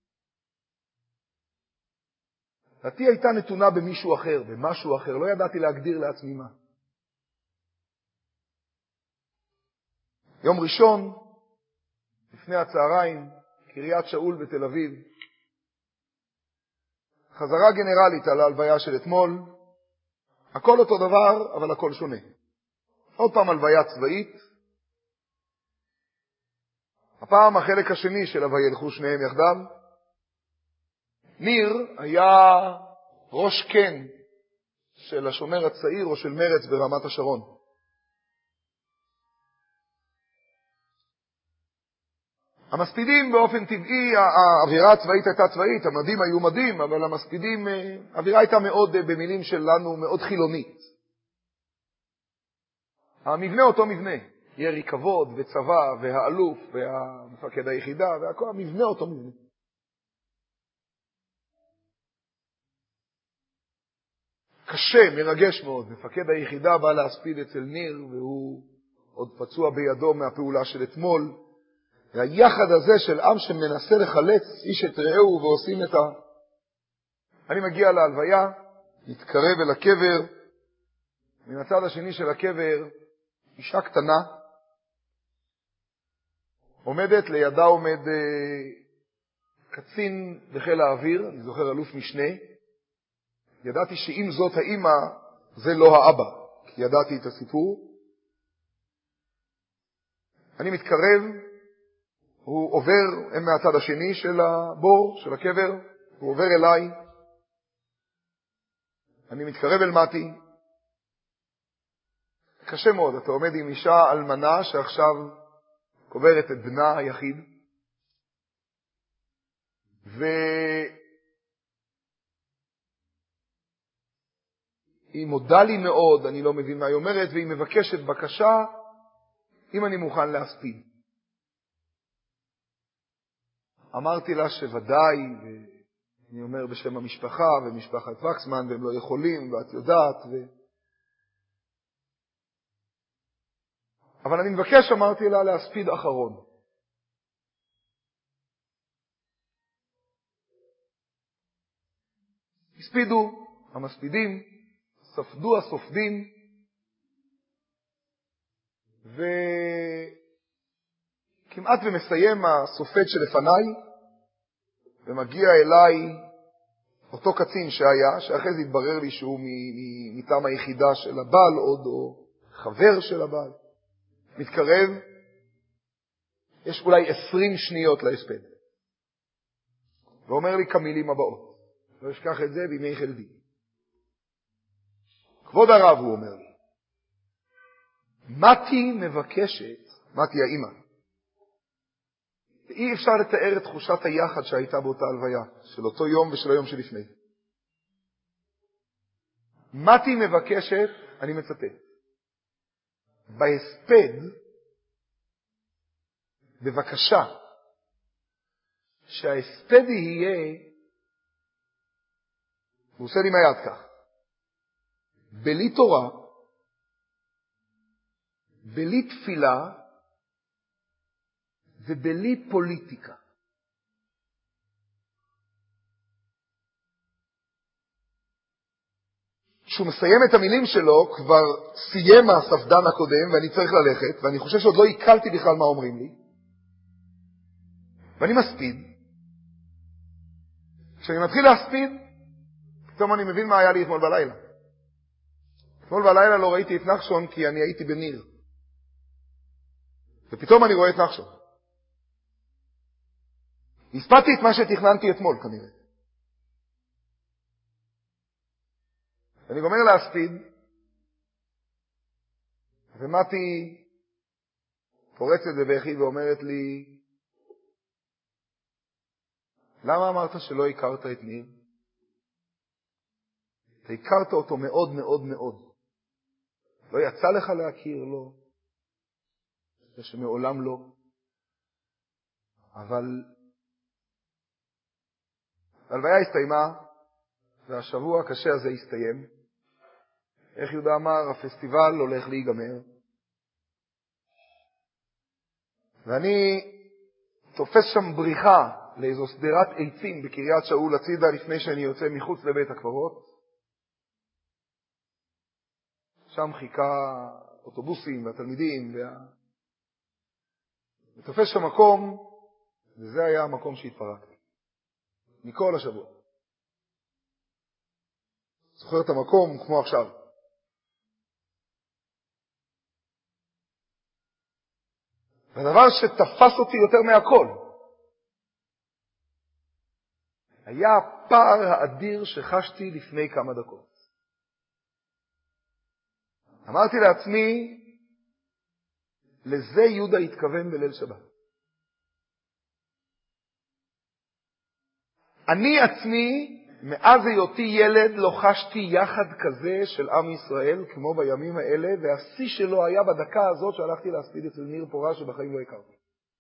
דעתי הייתה נתונה במישהו אחר, במשהו אחר. לא ידעתי להגדיר לעצמי מה. יום ראשון, לפני הצהריים, קריית שאול בתל אביב, חזרה גנרלית על ההלוויה של אתמול, הכל אותו דבר, אבל הכל שונה. עוד פעם הלוויה צבאית, הפעם החלק השני של הוילכו שניהם יחדיו. ניר היה ראש קן של השומר הצעיר או של מרץ ברמת השרון. המספידים באופן טבעי, האווירה הצבאית הייתה צבאית, המדים היו מדים, אבל המספידים, האווירה הייתה מאוד, במילים שלנו, מאוד חילונית. המבנה אותו מבנה, ירי כבוד וצבא והאלוף והמפקד היחידה והכל, המבנה אותו מבנה. קשה, מרגש מאוד. מפקד היחידה בא להספיד אצל ניר, והוא עוד פצוע בידו מהפעולה של אתמול. והיחד הזה של עם שמנסה לחלץ איש את רעהו ועושים את ה... אני מגיע להלוויה, מתקרב אל הקבר, מן הצד השני של הקבר, אישה קטנה, עומדת, לידה עומד אה, קצין בחיל האוויר, אני זוכר אלוף משנה. ידעתי שאם זאת האמא, זה לא האבא, כי ידעתי את הסיפור. אני מתקרב, הוא עובר, הם מהצד השני של הבור, של הקבר, הוא עובר אליי. אני מתקרב אל מתי. קשה מאוד, אתה עומד עם אישה אלמנה שעכשיו קוברת את בנה היחיד. והיא מודה לי מאוד, אני לא מבין מה היא אומרת, והיא מבקשת בקשה אם אני מוכן להספיד. אמרתי לה שוודאי, ואני אומר בשם המשפחה ומשפחת וקסמן, והם לא יכולים, ואת יודעת. ו... אבל אני מבקש, אמרתי לה, להספיד אחרון. הספידו המספידים, ספדו הסופדים, וכמעט ומסיים הסופד שלפניי, ומגיע אליי אותו קצין שהיה, שאחרי זה התברר לי שהוא מטעם היחידה של הבעל, עוד או חבר של הבעל. מתקרב, יש אולי עשרים שניות להספד. ואומר לי כמילים הבאות, לא אשכח את זה בימי חלדי. כבוד הרב, הוא אומר לי, מתי מבקשת, מתי האמא, אי אפשר לתאר את תחושת היחד שהייתה באותה הלוויה, של אותו יום ושל היום שלפני. מתי מבקשת, אני מצטט, בהספד, בבקשה, שההספד יהיה, הוא עושה לי מהיד כך, בלי תורה, בלי תפילה, ובלי פוליטיקה. כשהוא מסיים את המילים שלו, כבר סיים הספדן הקודם, ואני צריך ללכת, ואני חושב שעוד לא עיכלתי בכלל מה אומרים לי. ואני מספיד. כשאני מתחיל להספיד, פתאום אני מבין מה היה לי אתמול בלילה. אתמול בלילה לא ראיתי את נחשון כי אני הייתי בניר. ופתאום אני רואה את נחשון. הספדתי את מה שתכננתי אתמול כנראה. אני גומר להספיד, ומתי פורצת בבכי ואומרת לי, למה אמרת שלא הכרת את ניר? אתה הכרת אותו מאוד מאוד מאוד. לא יצא לך להכיר לו, זה שמעולם לא. אבל ההלוויה הסתיימה, והשבוע הקשה הזה הסתיים. איך יהודה אמר, הפסטיבל הולך להיגמר. ואני תופס שם בריחה לאיזו סדרת עצים בקריית שאול הצידה לפני שאני יוצא מחוץ לבית הקברות. שם חיכה אוטובוסים והתלמידים. וה... ותופס שם מקום, וזה היה המקום שהתפרקתי. מכל השבוע. זוכר את המקום כמו עכשיו. והדבר שתפס אותי יותר מהכל, היה הפער האדיר שחשתי לפני כמה דקות. אמרתי לעצמי, לזה יהודה התכוון בליל שבת. אני עצמי, מאז היותי ילד, לא חשתי יחד כזה של עם ישראל, כמו בימים האלה, והשיא שלו היה בדקה הזאת שהלכתי להספיד אצל ניר פורה שבחיים לא הכרתי.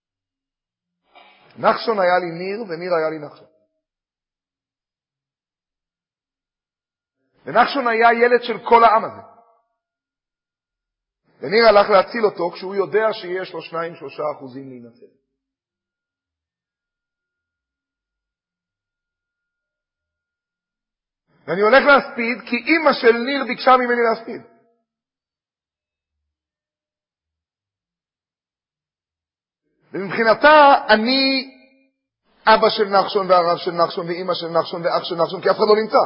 נחשון היה לי ניר, וניר היה לי נחשון. ונחשון היה ילד של כל העם הזה. וניר הלך להציל אותו כשהוא יודע שיש לו שניים, שלושה אחוזים להינצל. ואני הולך להספיד כי אמא של ניר ביקשה ממני להספיד. ומבחינתה אני אבא של נחשון והרב של נחשון ואמא של נחשון ואח של נחשון, כי אף אחד לא נמצא.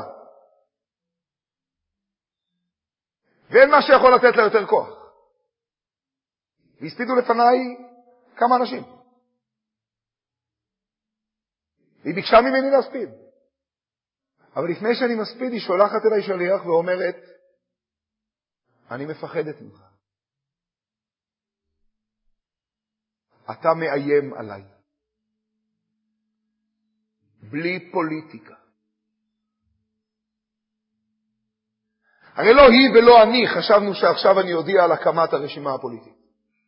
ואין מה שיכול לתת לה יותר כוח. והספידו לפניי כמה אנשים. היא ביקשה ממני להספיד. אבל לפני שאני מספיד, היא שולחת אליי שליח ואומרת, אני מפחדת ממך. אתה מאיים עליי. בלי פוליטיקה. הרי לא היא ולא אני חשבנו שעכשיו אני אודיע על הקמת הרשימה הפוליטית.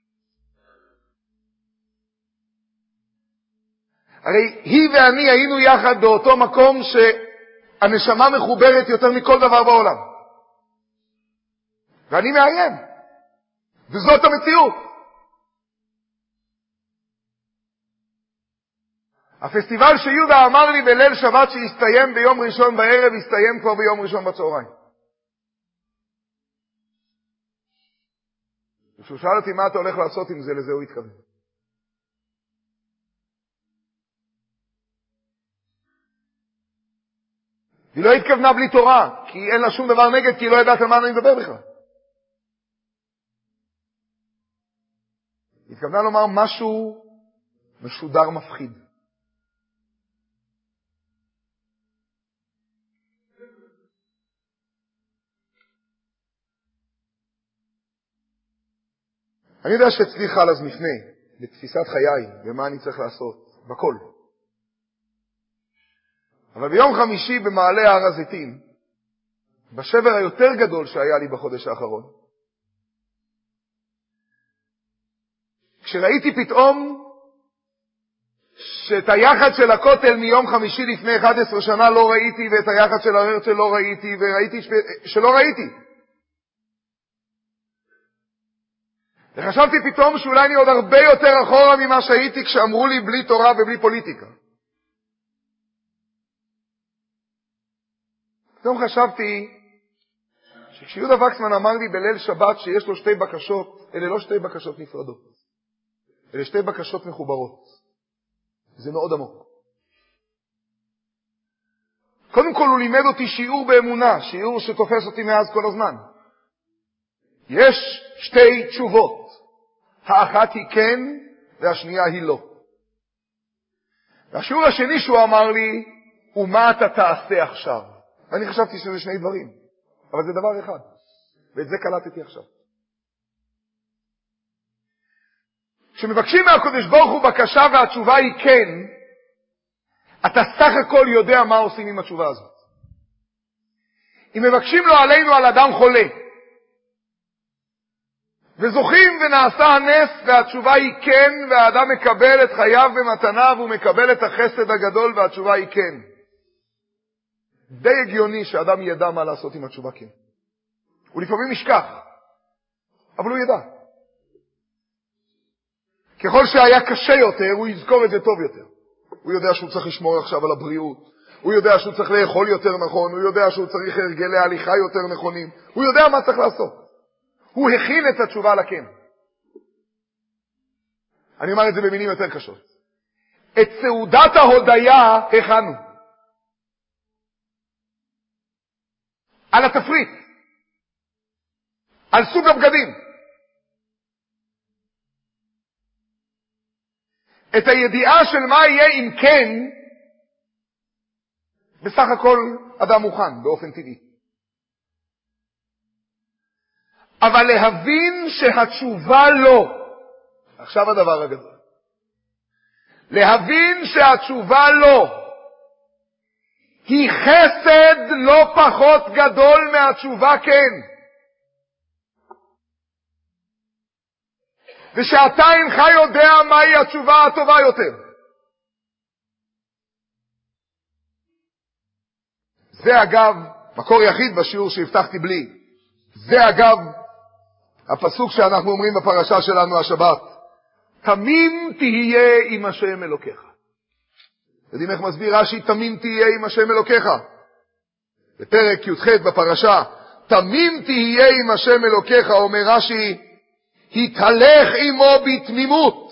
הרי היא ואני היינו יחד באותו מקום שהנשמה מחוברת יותר מכל דבר בעולם. ואני מאיים. וזאת המציאות. הפסטיבל שיהודה אמר לי בליל שבת שהסתיים ביום ראשון בערב, הסתיים כבר ביום ראשון בצהריים. כשהוא שאל אותי מה אתה הולך לעשות עם זה, לזה הוא התכוון. היא לא התכוונה בלי תורה, כי אין לה שום דבר נגד, כי היא לא יודעת על מה אני מדבר בכלל. היא התכוונה לומר משהו משודר מפחיד. אני יודע שאצלי חל אז מפנה לתפיסת חיי, ומה אני צריך לעשות, בכל. אבל ביום חמישי במעלה הר הזיתים, בשבר היותר גדול שהיה לי בחודש האחרון, כשראיתי פתאום שאת היחד של הכותל מיום חמישי לפני אחת עשרה שנה לא ראיתי, ואת היחד של הרצל לא ראיתי, וראיתי שלא ראיתי. וחשבתי פתאום שאולי אני עוד הרבה יותר אחורה ממה שהייתי כשאמרו לי בלי תורה ובלי פוליטיקה. פתאום חשבתי שכשיהודה וקסמן אמר לי בליל שבת שיש לו שתי בקשות, אלה לא שתי בקשות נפרדות. אלה שתי בקשות מחוברות. זה מאוד עמוק. קודם כל הוא לימד אותי שיעור באמונה, שיעור שתופס אותי מאז כל הזמן. יש שתי תשובות. האחת היא כן, והשנייה היא לא. והשיעור השני שהוא אמר לי, הוא מה אתה תעשה עכשיו. ואני חשבתי שזה שני דברים, אבל זה דבר אחד. ואת זה קלטתי עכשיו. כשמבקשים מהקדוש ברוך הוא בקשה והתשובה היא כן, אתה סך הכל יודע מה עושים עם התשובה הזאת. אם מבקשים לו עלינו על אדם חולה, וזוכים ונעשה הנס, והתשובה היא כן, והאדם מקבל את חייו במתנה, והוא מקבל את החסד הגדול, והתשובה היא כן. די הגיוני שאדם ידע מה לעשות עם התשובה כן. הוא לפעמים ישכח, אבל הוא ידע. ככל שהיה קשה יותר, הוא יזכור את זה טוב יותר. הוא יודע שהוא צריך לשמור עכשיו על הבריאות, הוא יודע שהוא צריך לאכול יותר נכון, הוא יודע שהוא צריך הרגלי הליכה יותר נכונים, הוא יודע מה צריך לעשות. הוא הכין את התשובה לכן. אני אומר את זה במילים יותר קשות. את סעודת ההודיה הכנו. על התפריט. על סוג הבגדים. את הידיעה של מה יהיה אם כן, בסך הכל אדם מוכן באופן טבעי. אבל להבין שהתשובה לא. עכשיו הדבר הגדול. להבין שהתשובה לא. היא חסד לא פחות גדול מהתשובה כן. ושאתה אינך יודע מהי התשובה הטובה יותר. זה אגב, מקור יחיד בשיעור שהבטחתי בלי. זה אגב, הפסוק שאנחנו אומרים בפרשה שלנו השבת. תמים תהיה עם השם אלוקיך. יודעים איך מסביר רש"י תמים תהיה עם השם אלוקיך? בפרק י"ח בפרשה, תמים תהיה עם השם אלוקיך, אומר רש"י, התהלך עמו בתמימות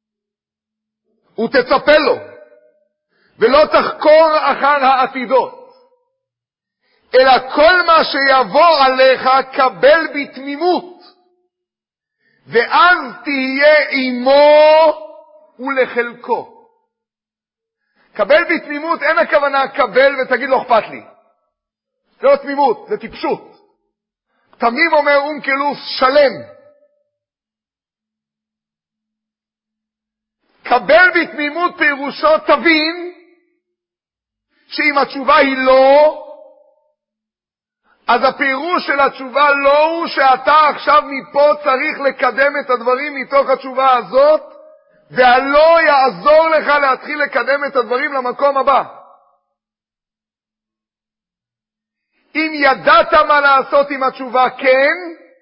ותצפה לו ולא תחקור אחר העתידות, אלא כל מה שיבוא עליך קבל בתמימות, ואז תהיה עמו ולחלקו. קבל בתמימות, אין הכוונה קבל ותגיד לו אכפת לי. זה לא תמימות, זה טיפשות. תמים אומר אונקלוס שלם. קבל בתמימות פירושו תבין שאם התשובה היא לא, אז הפירוש של התשובה לא הוא שאתה עכשיו מפה צריך לקדם את הדברים מתוך התשובה הזאת, והלא יעזור לך להתחיל לקדם את הדברים למקום הבא. אם ידעת מה לעשות עם התשובה כן,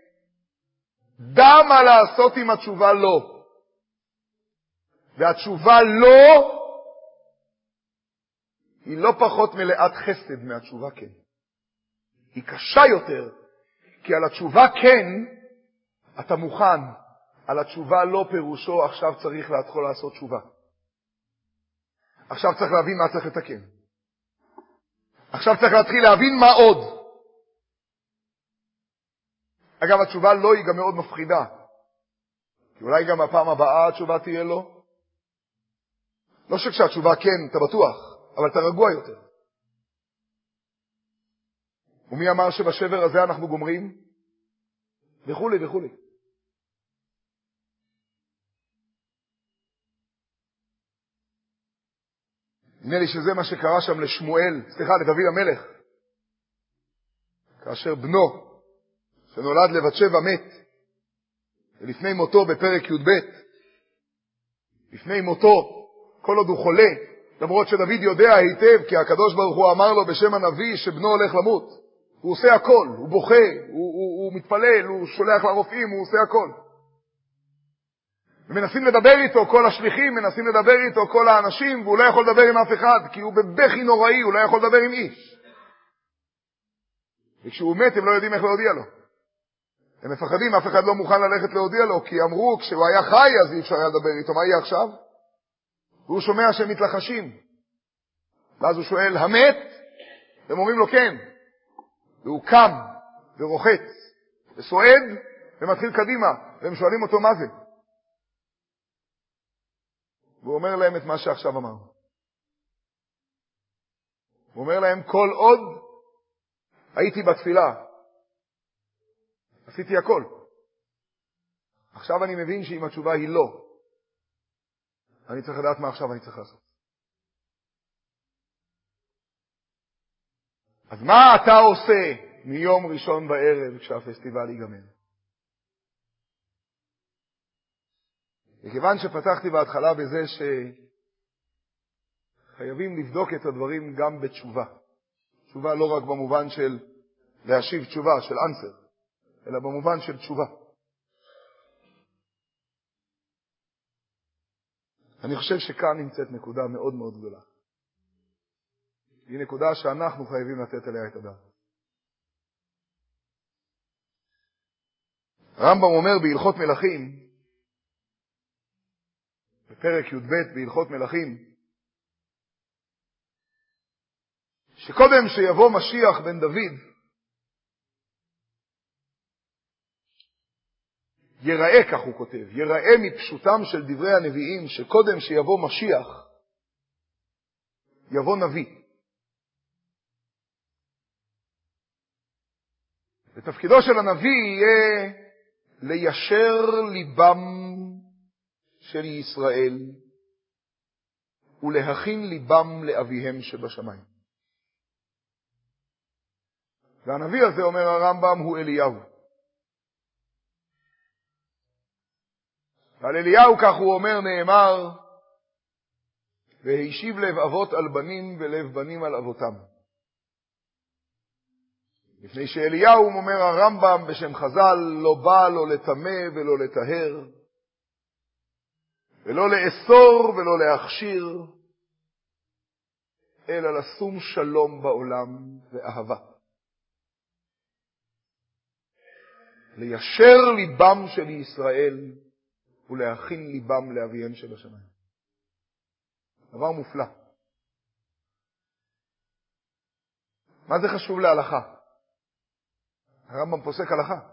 דע מה לעשות עם התשובה לא. והתשובה לא, היא לא פחות מלאת חסד מהתשובה כן. היא קשה יותר, כי על התשובה כן, אתה מוכן. על התשובה לא פירושו, עכשיו צריך להתחיל לעשות תשובה. עכשיו צריך להבין מה צריך לתקן. עכשיו צריך להתחיל להבין מה עוד. אגב, התשובה לא היא גם מאוד מפחידה. כי אולי גם הפעם הבאה התשובה תהיה לא. לא שכשהתשובה כן, אתה בטוח, אבל אתה רגוע יותר. ומי אמר שבשבר הזה אנחנו גומרים? וכולי וכולי. נראה לי שזה מה שקרה שם לשמואל, סליחה, לדוד המלך. כאשר בנו, שנולד לבת שבע מת, ולפני מותו בפרק י"ב, לפני מותו, כל עוד הוא חולה, למרות שדוד יודע היטב, כי הקדוש ברוך הוא אמר לו בשם הנביא שבנו הולך למות. הוא עושה הכל, הוא בוכה, הוא, הוא, הוא מתפלל, הוא שולח לרופאים, הוא עושה הכל. ומנסים לדבר איתו, כל השליחים מנסים לדבר איתו, כל האנשים, והוא לא יכול לדבר עם אף אחד, כי הוא בבכי נוראי, הוא לא יכול לדבר עם איש. וכשהוא מת הם לא יודעים איך להודיע לו. הם מפחדים, אף אחד לא מוכן ללכת להודיע לו, כי אמרו, כשהוא היה חי אז אי אפשר היה לדבר איתו, מה יהיה עכשיו? והוא שומע שהם מתלחשים. ואז הוא שואל, המת? הם אומרים לו כן. והוא קם ורוחץ וסועד ומתחיל קדימה, והם שואלים אותו מה זה. והוא אומר להם את מה שעכשיו אמרנו. הוא אומר להם, כל עוד הייתי בתפילה, עשיתי הכל. עכשיו אני מבין שאם התשובה היא לא, אני צריך לדעת מה עכשיו אני צריך לעשות. אז מה אתה עושה מיום ראשון בערב כשהפסטיבל ייגמר? וכיוון שפתחתי בהתחלה בזה שחייבים לבדוק את הדברים גם בתשובה. תשובה לא רק במובן של להשיב תשובה, של אנסר, אלא במובן של תשובה. אני חושב שכאן נמצאת נקודה מאוד מאוד גדולה. היא נקודה שאנחנו חייבים לתת עליה את הדעת. הרמב"ם אומר בהלכות מלכים, בפרק י"ב בהלכות מלכים, שקודם שיבוא משיח בן דוד, יראה, כך הוא כותב, יראה מפשוטם של דברי הנביאים, שקודם שיבוא משיח, יבוא נביא. ותפקידו של הנביא יהיה ליישר ליבם של ישראל, ולהכין ליבם לאביהם שבשמיים. והנביא הזה, אומר הרמב"ם, הוא אליהו. על אליהו, כך הוא אומר, נאמר, והשיב לב אבות על בנים ולב בנים על אבותם. לפני שאליהו, אומר הרמב"ם בשם חז"ל, לא בא לא לטמא ולא לטהר, ולא לאסור ולא להכשיר, אלא לשום שלום בעולם ואהבה. ליישר ליבם של ישראל ולהכין ליבם לאביהם שבשמיים. דבר מופלא. מה זה חשוב להלכה? הרמב"ם פוסק הלכה.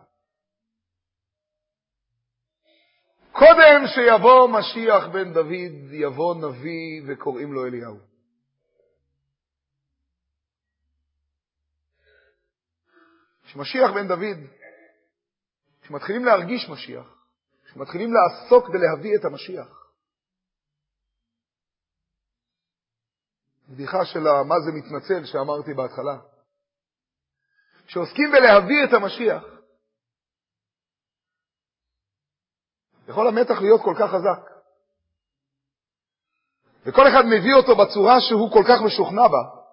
קודם שיבוא משיח בן דוד, יבוא נביא וקוראים לו אליהו. כשמשיח בן דוד, כשמתחילים להרגיש משיח, כשמתחילים לעסוק ולהביא את המשיח, בדיחה של מה זה מתנצל שאמרתי בהתחלה, כשעוסקים בלהביא את המשיח, יכול המתח להיות כל כך חזק, וכל אחד מביא אותו בצורה שהוא כל כך משוכנע בה,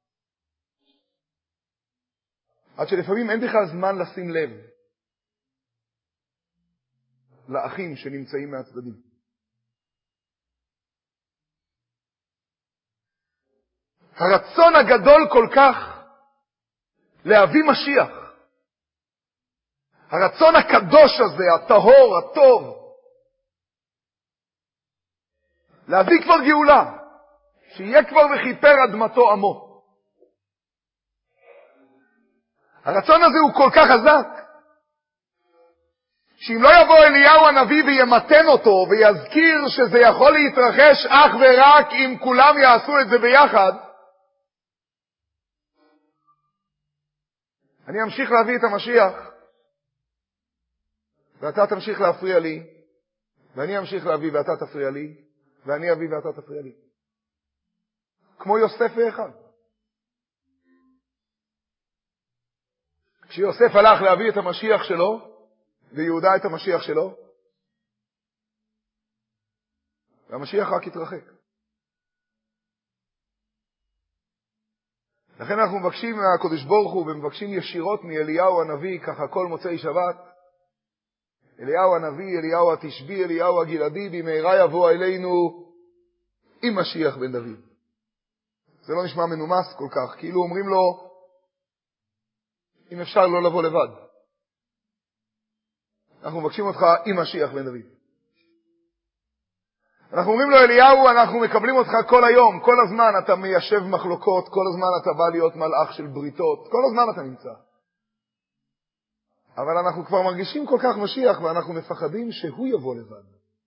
עד שלפעמים אין בכלל זמן לשים לב לאחים שנמצאים מהצדדים. הרצון הגדול כל כך להביא משיח, הרצון הקדוש הזה, הטהור, הטוב, להביא כבר גאולה, שיהיה כבר וכיפר אדמתו עמו. הרצון הזה הוא כל כך חזק, שאם לא יבוא אליהו הנביא וימתן אותו ויזכיר שזה יכול להתרחש אך ורק אם כולם יעשו את זה ביחד, אני אמשיך להביא את המשיח, ואתה תמשיך להפריע לי, ואני אמשיך להביא ואתה תפריע לי, ואני אביא ואתה תפריע לי. כמו יוסף ואחד. כשיוסף הלך להביא את המשיח שלו, ויהודה את המשיח שלו, והמשיח רק התרחק. לכן אנחנו מבקשים מהקדוש ברוך הוא, ומבקשים ישירות מאליהו הנביא, ככה כל מוצאי שבת, אליהו הנביא, אליהו התשבי, אליהו הגלעדי, במהרה יבוא אלינו עם משיח בן דוד. זה לא נשמע מנומס כל כך, כאילו אומרים לו, אם אפשר לא לבוא לבד. אנחנו מבקשים אותך עם משיח בן דוד. אנחנו אומרים לו, אליהו, אנחנו מקבלים אותך כל היום, כל הזמן אתה מיישב מחלוקות, כל הזמן אתה בא להיות מלאך של בריתות, כל הזמן אתה נמצא. אבל אנחנו כבר מרגישים כל כך משיח, ואנחנו מפחדים שהוא יבוא לבד.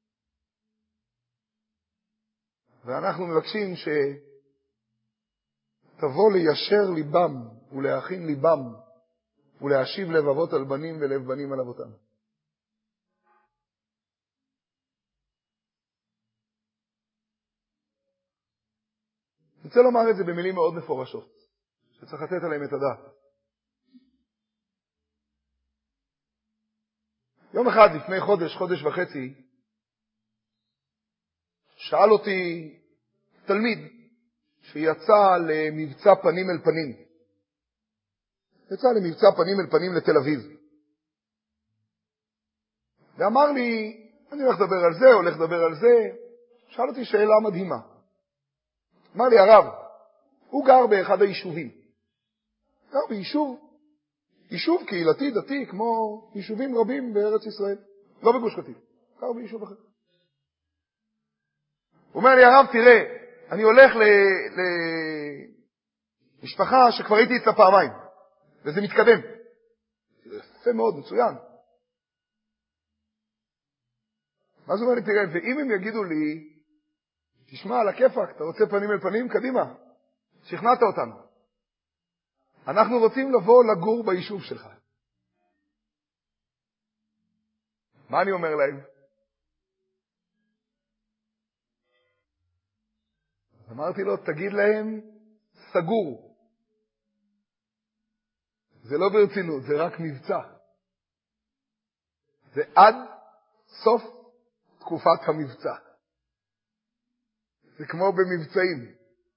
ואנחנו מבקשים שתבוא ליישר ליבם, ולהכין ליבם, ולהשיב לב אבות על בנים ולב בנים על אבותם. אני רוצה לומר את זה במילים מאוד מפורשות, שצריך לתת עליהם את הדעת. יום אחד לפני חודש, חודש וחצי, שאל אותי תלמיד שיצא למבצע פנים אל פנים. יצא למבצע פנים אל פנים לתל אביב. ואמר לי, אני הולך לדבר על זה, הולך לדבר על זה. שאל אותי שאלה מדהימה. אמר לי, הרב, הוא גר באחד היישובים. גר ביישוב, יישוב קהילתי, דתי, כמו יישובים רבים בארץ ישראל. לא בגוש קטיף, גר ביישוב אחר. הוא אומר לי, הרב, תראה, אני הולך למשפחה שכבר הייתי אצלה פעמיים, וזה מתקדם. יפה מאוד, מצוין. מה זה אומר לי, תראה, ואם הם יגידו לי, תשמע, על הכיפק, אתה רוצה פנים אל פנים, קדימה, שכנעת אותנו. אנחנו רוצים לבוא לגור ביישוב שלך. מה אני אומר להם? אמרתי לו, תגיד להם, סגור. זה לא ברצינות, זה רק מבצע. זה עד סוף תקופת המבצע. זה כמו במבצעים.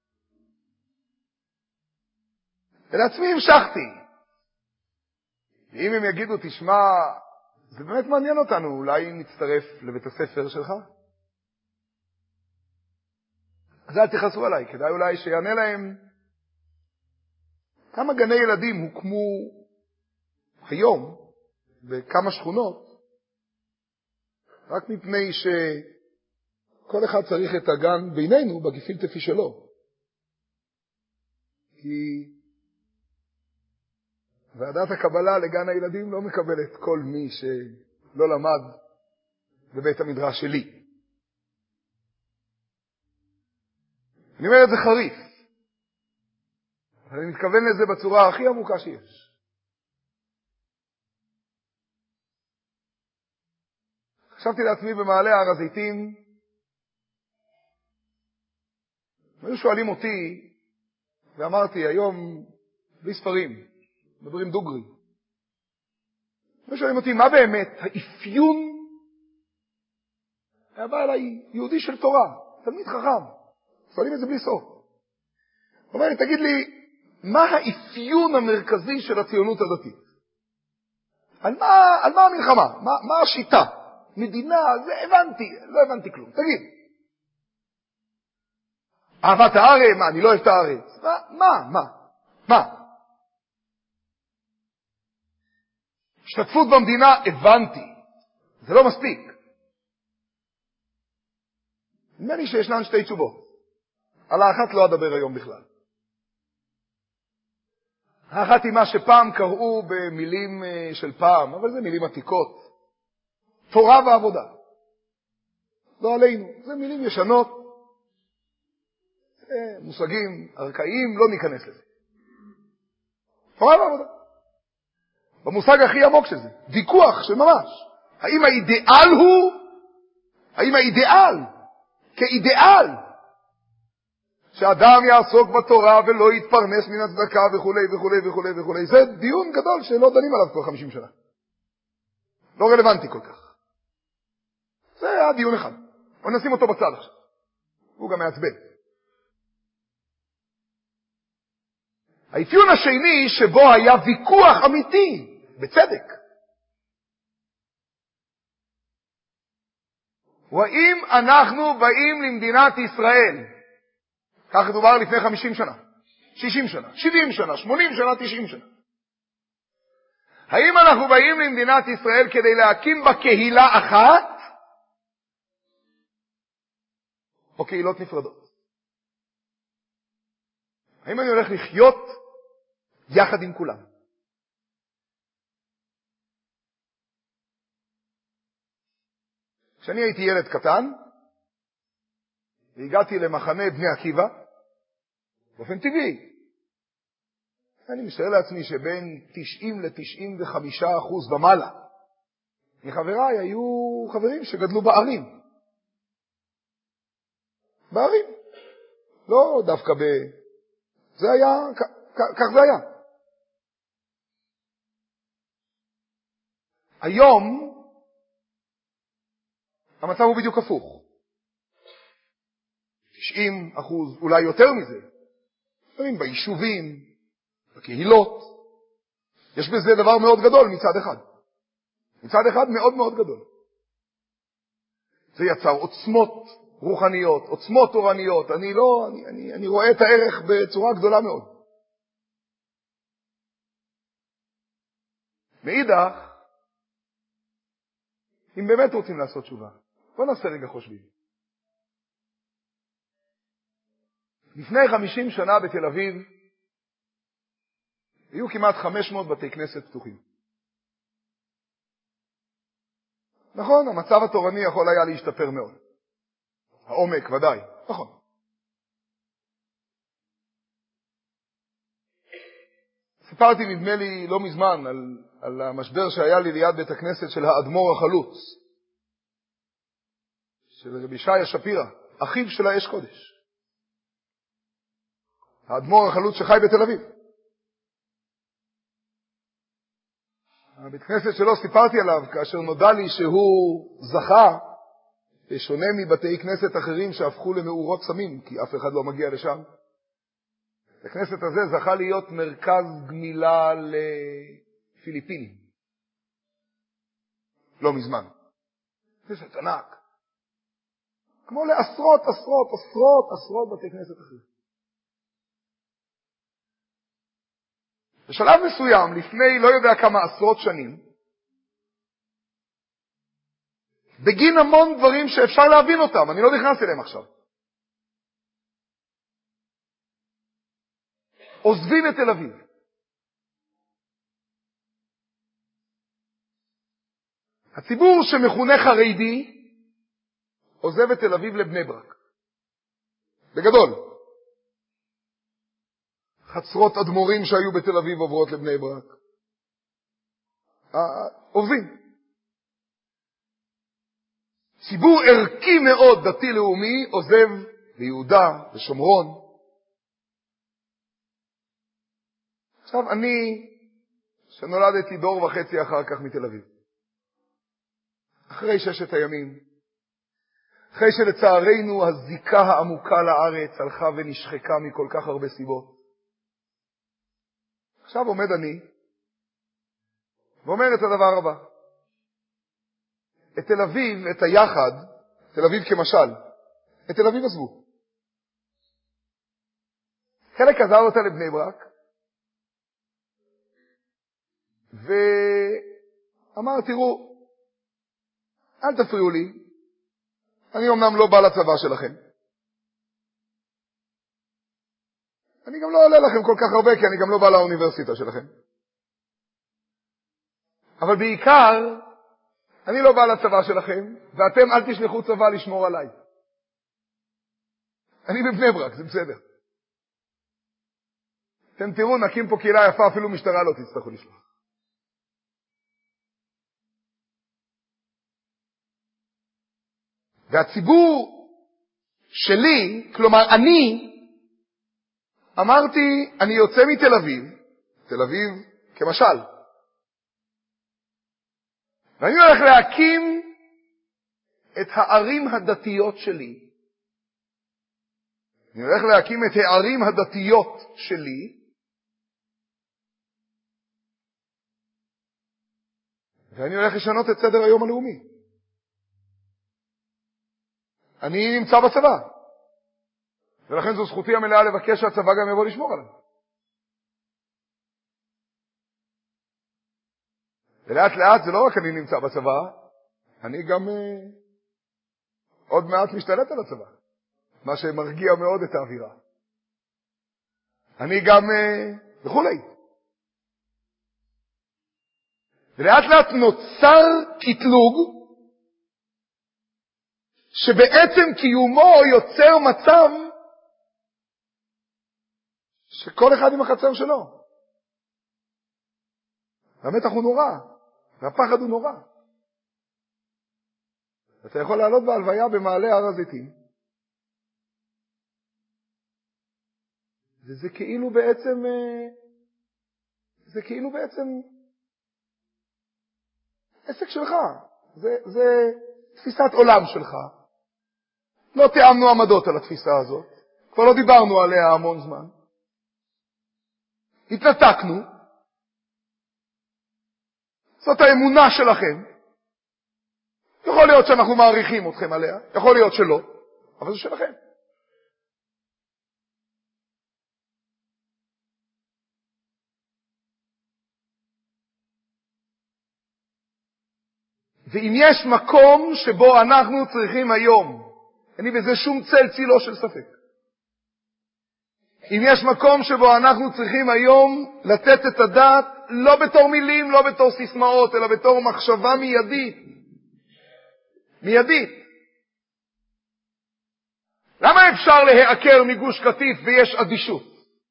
ולעצמי המשכתי. ואם הם יגידו, תשמע, זה באמת מעניין אותנו, אולי נצטרף לבית הספר שלך? אז אל תכעסו עליי, כדאי אולי שיענה להם כמה גני ילדים הוקמו היום בכמה שכונות, רק מפני שכל אחד צריך את הגן בינינו בגפילטפי שלו. כי ועדת הקבלה לגן הילדים לא מקבלת כל מי שלא למד בבית המדרש שלי. אני אומר את זה חריף, אבל אני מתכוון לזה בצורה הכי עמוקה שיש. חשבתי לעצמי במעלה הר הזיתים, היו שואלים אותי, ואמרתי, היום בלי ספרים, מדברים דוגרי. היו שואלים אותי, מה באמת האפיון? היה בא אליי יהודי של תורה, תלמיד חכם, שואלים את זה בלי סוף. הוא אומר לי, תגיד לי, מה האפיון המרכזי של הציונות הדתית? על מה, על מה המלחמה? מה, מה השיטה? מדינה, זה הבנתי, לא הבנתי כלום. תגיד. אהבת הארץ? מה, אני לא אוהב את הארץ? מה, מה, מה? מה? השתתפות במדינה, הבנתי. זה לא מספיק. נדמה לי שישנן שתי תשובות. על האחת לא אדבר היום בכלל. האחת היא מה שפעם קראו במילים של פעם, אבל זה מילים עתיקות. תורה ועבודה. לא עלינו, זה מילים ישנות. זה מושגים ארכאיים, לא ניכנס לזה. תורה ועבודה. במושג הכי עמוק של זה, ויכוח של ממש. האם האידיאל הוא, האם האידיאל, כאידיאל, שאדם יעסוק בתורה ולא יתפרנס מן הצדקה וכו' וכו' וכו' וכו'. זה דיון גדול שלא דנים עליו כבר חמישים שנה. לא רלוונטי כל כך. זה היה דיון אחד. בוא נשים אותו בצד עכשיו. הוא גם מעצבן. האפיון השני שבו היה ויכוח אמיתי, בצדק, הוא האם אנחנו באים למדינת ישראל, כך דובר לפני חמישים שנה, שישים שנה, שבעים שנה, שמונים שנה, תשעים שנה. האם אנחנו באים למדינת ישראל כדי להקים בה קהילה אחת, או קהילות נפרדות? האם אני הולך לחיות יחד עם כולם? כשאני הייתי ילד קטן, והגעתי למחנה בני עקיבא, באופן טבעי, אני משער לעצמי שבין תשעים לתשעים וחמישה אחוז ומעלה מחבריי היו חברים שגדלו בערים. בערים. לא דווקא ב... זה היה, כך זה היה. היום המצב הוא בדיוק הפוך. תשעים אחוז, אולי יותר מזה. ביישובים, בקהילות. יש בזה דבר מאוד גדול מצד אחד. מצד אחד מאוד מאוד גדול. זה יצר עוצמות רוחניות, עוצמות תורניות. אני לא, אני, אני, אני רואה את הערך בצורה גדולה מאוד. מאידך, אם באמת רוצים לעשות תשובה, בוא נעשה רגע חושבים. לפני חמישים שנה בתל אביב, היו כמעט חמש מאות בתי כנסת פתוחים. נכון, המצב התורני יכול היה להשתפר מאוד. העומק ודאי, נכון. סיפרתי נדמה לי לא מזמן על, על המשבר שהיה לי ליד בית הכנסת של האדמו"ר החלוץ, של רבי ישעיה שפירא, אחיו של האש קודש. האדמו"ר החלוץ שחי בתל אביב. הבית כנסת שלו, סיפרתי עליו כאשר נודע לי שהוא זכה, בשונה מבתי כנסת אחרים שהפכו למאורות סמים, כי אף אחד לא מגיע לשם. הכנסת הזה זכה להיות מרכז גמילה לפיליפינים. לא מזמן. כנסת ענק. כמו לעשרות, עשרות, עשרות, עשרות בתי כנסת אחרים. בשלב מסוים, לפני לא יודע כמה עשרות שנים, בגין המון דברים שאפשר להבין אותם, אני לא נכנס אליהם עכשיו. עוזבים את תל אביב. הציבור שמכונה חרדי עוזב את תל אביב לבני ברק. בגדול. חצרות אדמו"רים שהיו בתל אביב עוברות לבני ברק. עוזבים. ציבור ערכי מאוד דתי-לאומי עוזב ליהודה ושומרון. עכשיו אני, שנולדתי דור וחצי אחר כך מתל אביב, אחרי ששת הימים, אחרי שלצערנו הזיקה העמוקה לארץ הלכה ונשחקה מכל כך הרבה סיבות, עכשיו עומד אני ואומר את הדבר הבא. את תל אביב, את היחד, תל אביב כמשל, את תל אביב עזבו. חלק עזב אותה לבני ברק, ואמר, תראו, אל תפריעו לי, אני אומנם לא בא לצבא שלכם, אני גם לא עולה לכם כל כך הרבה, כי אני גם לא בא לאוניברסיטה שלכם. אבל בעיקר, אני לא בא לצבא שלכם, ואתם אל תשלחו צבא לשמור עליי. אני בבני ברק, זה בסדר. אתם תראו, נקים פה קהילה יפה, אפילו משטרה לא תצטרכו לשלוח. והציבור שלי, כלומר אני, אמרתי, אני יוצא מתל אביב, תל אביב כמשל, ואני הולך להקים את הערים הדתיות שלי. אני הולך להקים את הערים הדתיות שלי, ואני הולך לשנות את סדר היום הלאומי. אני נמצא בצבא, ולכן זו זכותי המלאה לבקש שהצבא גם יבוא לשמור עליי. ולאט לאט זה לא רק אני נמצא בצבא, אני גם אה, עוד מעט משתלט על הצבא, מה שמרגיע מאוד את האווירה. אני גם אה, וכולי. ולאט לאט נוצר קטלוג שבעצם קיומו יוצר מצב שכל אחד עם החצר שלו. והמתח הוא נורא, והפחד הוא נורא. אתה יכול לעלות בהלוויה במעלה הר הזיתים, וזה כאילו בעצם, זה כאילו בעצם עסק שלך, זה, זה תפיסת עולם שלך. לא תיאמנו עמדות על התפיסה הזאת, כבר לא דיברנו עליה המון זמן. התנתקנו. זאת האמונה שלכם. יכול להיות שאנחנו מעריכים אתכם עליה, יכול להיות שלא, אבל זה שלכם. ואם יש מקום שבו אנחנו צריכים היום, אין לי בזה שום צל צילו של ספק, אם יש מקום שבו אנחנו צריכים היום לתת את הדעת, לא בתור מילים, לא בתור סיסמאות, אלא בתור מחשבה מיידית, מיידית. למה אפשר להיעקר מגוש קטיף ויש אדישות?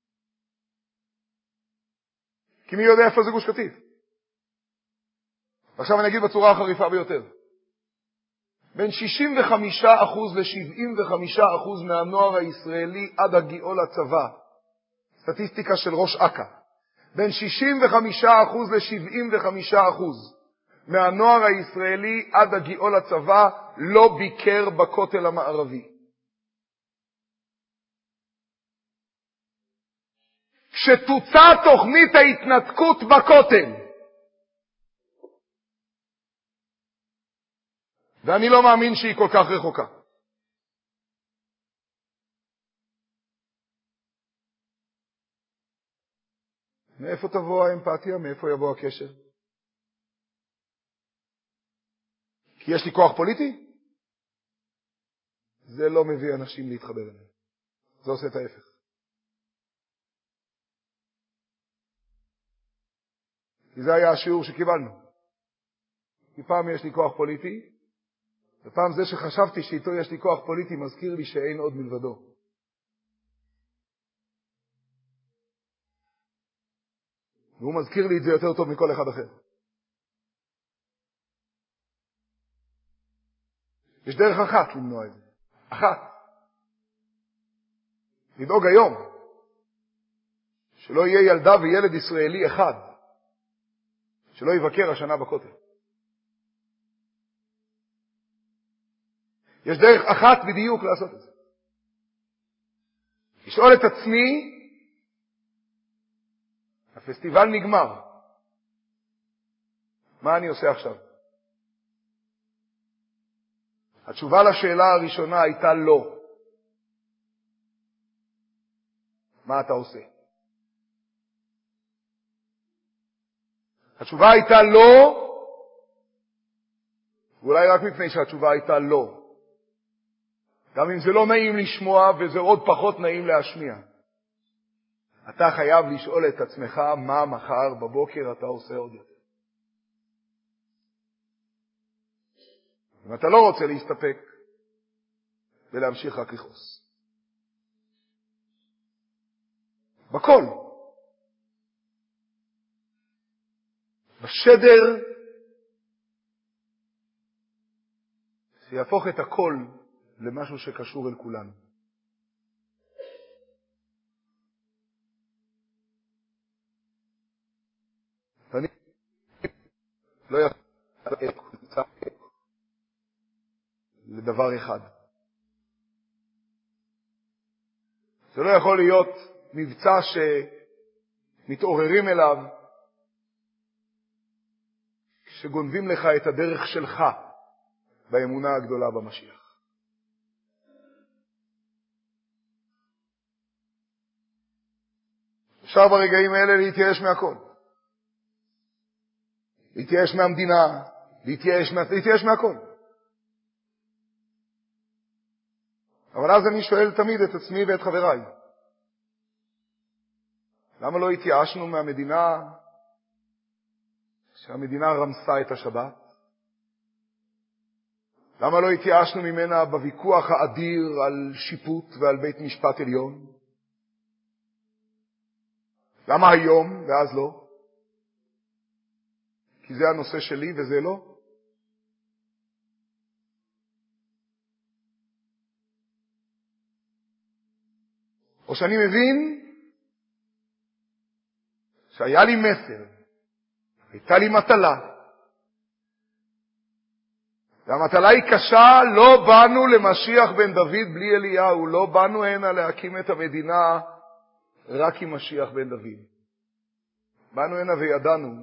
כי מי יודע איפה זה גוש קטיף? עכשיו אני אגיד בצורה החריפה ביותר. בין שישים וחמישה אחוז ל-שבעים וחמישה אחוז מהנוער הישראלי עד הגיעו לצבא, סטטיסטיקה של ראש אכ"א, בין שישים וחמישה אחוז ל-שבעים וחמישה אחוז מהנוער הישראלי עד הגיעו לצבא לא ביקר בכותל המערבי. כשתוצא תוכנית ההתנתקות בכותל, ואני לא מאמין שהיא כל כך רחוקה, מאיפה תבוא האמפתיה? מאיפה יבוא הקשר? כי יש לי כוח פוליטי? זה לא מביא אנשים להתחבר אליהם. זה עושה את ההפך. כי זה היה השיעור שקיבלנו. כי פעם יש לי כוח פוליטי, ופעם זה שחשבתי שאיתו יש לי כוח פוליטי מזכיר לי שאין עוד מלבדו. והוא מזכיר לי את זה יותר טוב מכל אחד אחר. יש דרך אחת למנוע את זה. אחת. לדאוג היום שלא יהיה ילדה וילד ישראלי אחד שלא יבקר השנה בכותל. יש דרך אחת בדיוק לעשות את זה. לשאול את עצמי, הפסטיבל נגמר, מה אני עושה עכשיו? התשובה לשאלה הראשונה הייתה לא. מה אתה עושה? התשובה הייתה לא, ואולי רק מפני שהתשובה הייתה לא. גם אם זה לא נעים לשמוע וזה עוד פחות נעים להשמיע. אתה חייב לשאול את עצמך מה מחר בבוקר אתה עושה עוד יותר. אם אתה לא רוצה להסתפק ולהמשיך רק לכעוס. בכל. בשדר שיהפוך את הכל למשהו שקשור אל כולנו. ואני לא יכול לדבר אחד. זה לא יכול להיות מבצע שמתעוררים אליו כשגונבים לך את הדרך שלך באמונה הגדולה במשיח. אפשר ברגעים האלה להתייאש מהכל. להתייאש מהמדינה, להתייאש, מה... להתייאש מהכל. אבל אז אני שואל תמיד את עצמי ואת חבריי, למה לא התייאשנו מהמדינה שהמדינה רמסה את השבת? למה לא התייאשנו ממנה בוויכוח האדיר על שיפוט ועל בית משפט עליון? למה היום ואז לא? כי זה הנושא שלי וזה לא? או שאני מבין שהיה לי מסר, הייתה לי מטלה, והמטלה היא קשה, לא באנו למשיח בן דוד בלי אליהו, לא באנו הנה להקים את המדינה רק עם משיח בן דוד. באנו הנה וידענו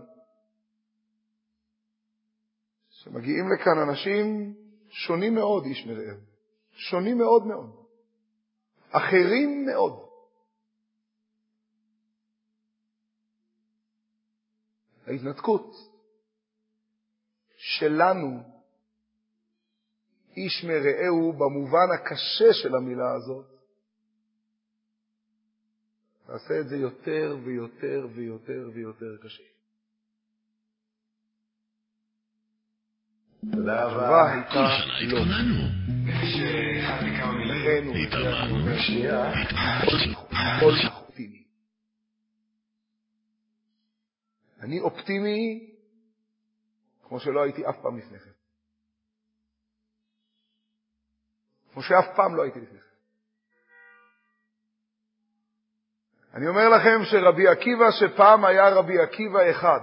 שמגיעים לכאן אנשים שונים מאוד איש מרעהו, שונים מאוד מאוד, אחרים מאוד. ההתנתקות שלנו, איש מרעהו במובן הקשה של המילה הזאת, נעשה את זה יותר ויותר ויותר ויותר קשה. התשובה הייתה לא. לכן הוא אומר שנייה, כל כך אופטימי. אני אופטימי כמו שלא הייתי אף פעם לפני כן. כמו שאף פעם לא הייתי לפני כן. אני אומר לכם שרבי עקיבא, שפעם היה רבי עקיבא אחד,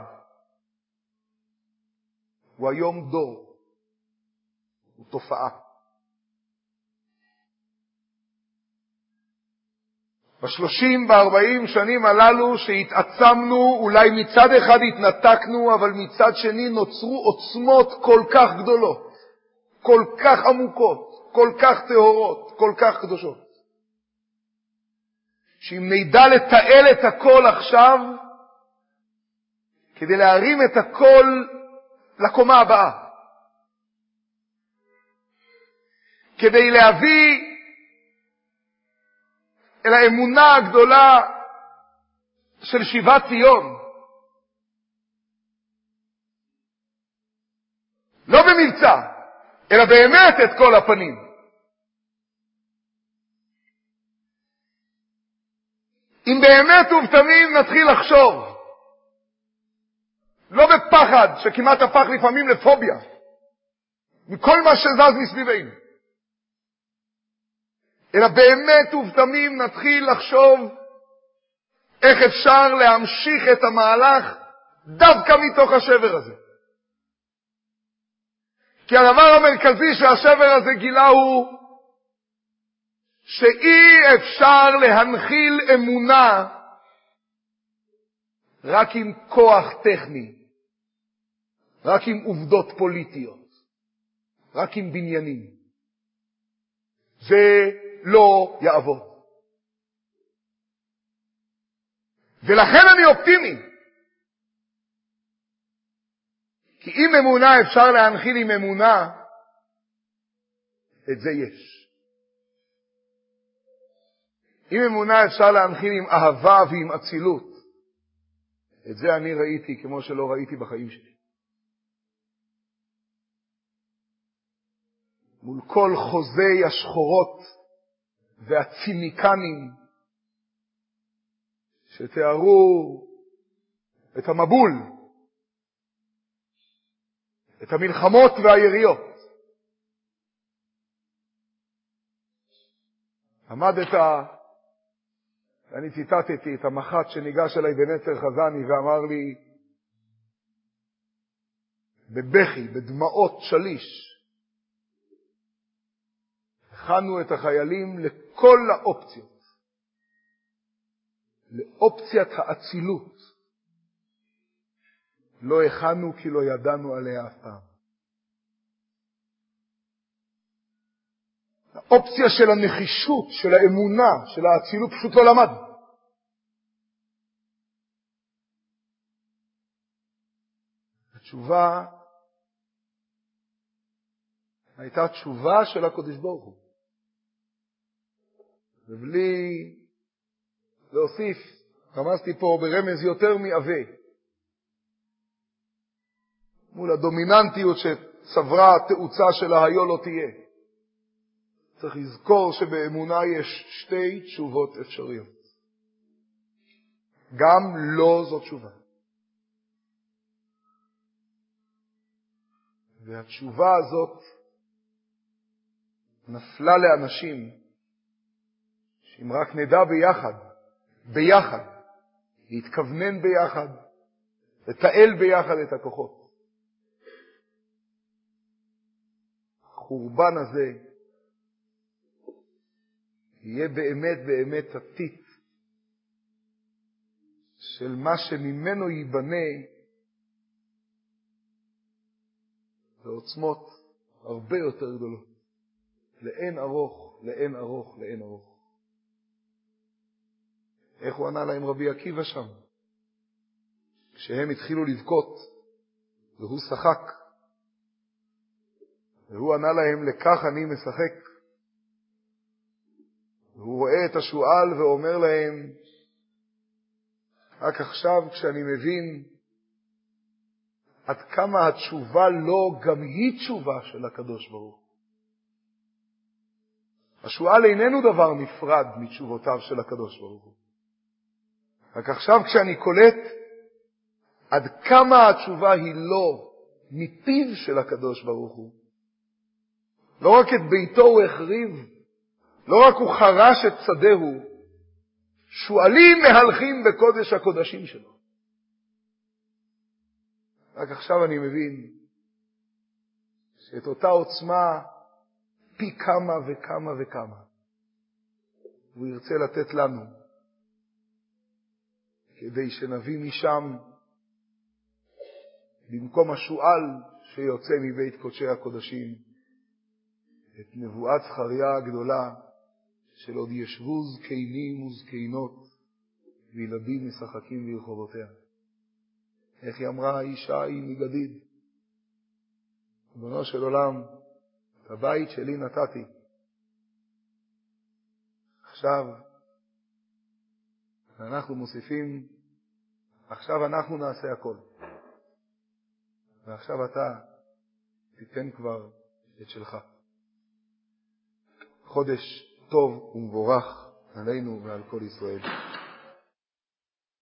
הוא היום דור, הוא תופעה. בשלושים בארבעים שנים הללו שהתעצמנו, אולי מצד אחד התנתקנו, אבל מצד שני נוצרו עוצמות כל כך גדולות, כל כך עמוקות, כל כך טהורות, כל כך קדושות. שאם נדע לתעל את הכל עכשיו, כדי להרים את הכל לקומה הבאה, כדי להביא אל האמונה הגדולה של שיבת ציון, לא במבצע, אלא באמת את כל הפנים. אם באמת ובתמים נתחיל לחשוב, לא בפחד שכמעט הפך לפעמים לפוביה, מכל מה שזז מסביבנו, אלא באמת ובתמים נתחיל לחשוב איך אפשר להמשיך את המהלך דווקא מתוך השבר הזה. כי הדבר המרכזי שהשבר הזה גילה הוא שאי אפשר להנחיל אמונה רק עם כוח טכני, רק עם עובדות פוליטיות, רק עם בניינים. זה לא יעבוד. ולכן אני אופטימי. כי אם אמונה אפשר להנחיל עם אמונה, את זה יש. אם אמונה אפשר להנחיל עם אהבה ועם אצילות, את זה אני ראיתי כמו שלא ראיתי בחיים שלי. מול כל חוזי השחורות והציניקנים שתיארו את המבול, את המלחמות והיריות. עמדת, אני ציטטתי את המח"ט שניגש אליי בנצר חזני ואמר לי בבכי, בדמעות שליש, הכנו את החיילים לכל האופציות, לאופציית האצילות. לא הכנו כי לא ידענו עליה אף פעם. האופציה של הנחישות, של האמונה, של האצילות, פשוט לא למד. התשובה הייתה תשובה של הקדוש ברוך הוא. ובלי להוסיף, רמזתי פה ברמז יותר מעווה, מול הדומיננטיות שצברה התאוצה שלה היו לא תהיה. צריך לזכור שבאמונה יש שתי תשובות אפשריות. גם לא זו תשובה. והתשובה הזאת נפלה לאנשים שאם רק נדע ביחד, ביחד, להתכוונן ביחד, לתעל ביחד את הכוחות. החורבן הזה יהיה באמת באמת עתיד של מה שממנו ייבנה בעוצמות הרבה יותר גדולות. לאין ארוך, לאין ארוך, לאין ארוך. איך הוא ענה להם רבי עקיבא שם? כשהם התחילו לבכות, והוא שחק, והוא ענה להם, לכך אני משחק. והוא רואה את השואל ואומר להם, רק עכשיו כשאני מבין עד כמה התשובה לא גם היא תשובה של הקדוש ברוך הוא. השואל איננו דבר נפרד מתשובותיו של הקדוש ברוך הוא. רק עכשיו כשאני קולט עד כמה התשובה היא לא מפיו של הקדוש ברוך הוא. לא רק את ביתו הוא החריב, לא רק הוא חרש את שדהו, שואלים מהלכים בקודש הקודשים שלו. רק עכשיו אני מבין שאת אותה עוצמה פי כמה וכמה וכמה הוא ירצה לתת לנו, כדי שנביא משם במקום השואל שיוצא מבית קודשי הקודשים את נבואת זכריה הגדולה של עוד ישבו זקנים וזקנות וילדים משחקים ברחובותיה. איך היא אמרה, האישה היא מגדיד. ריבונו של עולם, את הבית שלי נתתי. עכשיו אנחנו מוסיפים, עכשיו אנחנו נעשה הכל. ועכשיו אתה תיתן כבר את שלך. חודש טוב ומבורך עלינו ועל כל ישראל.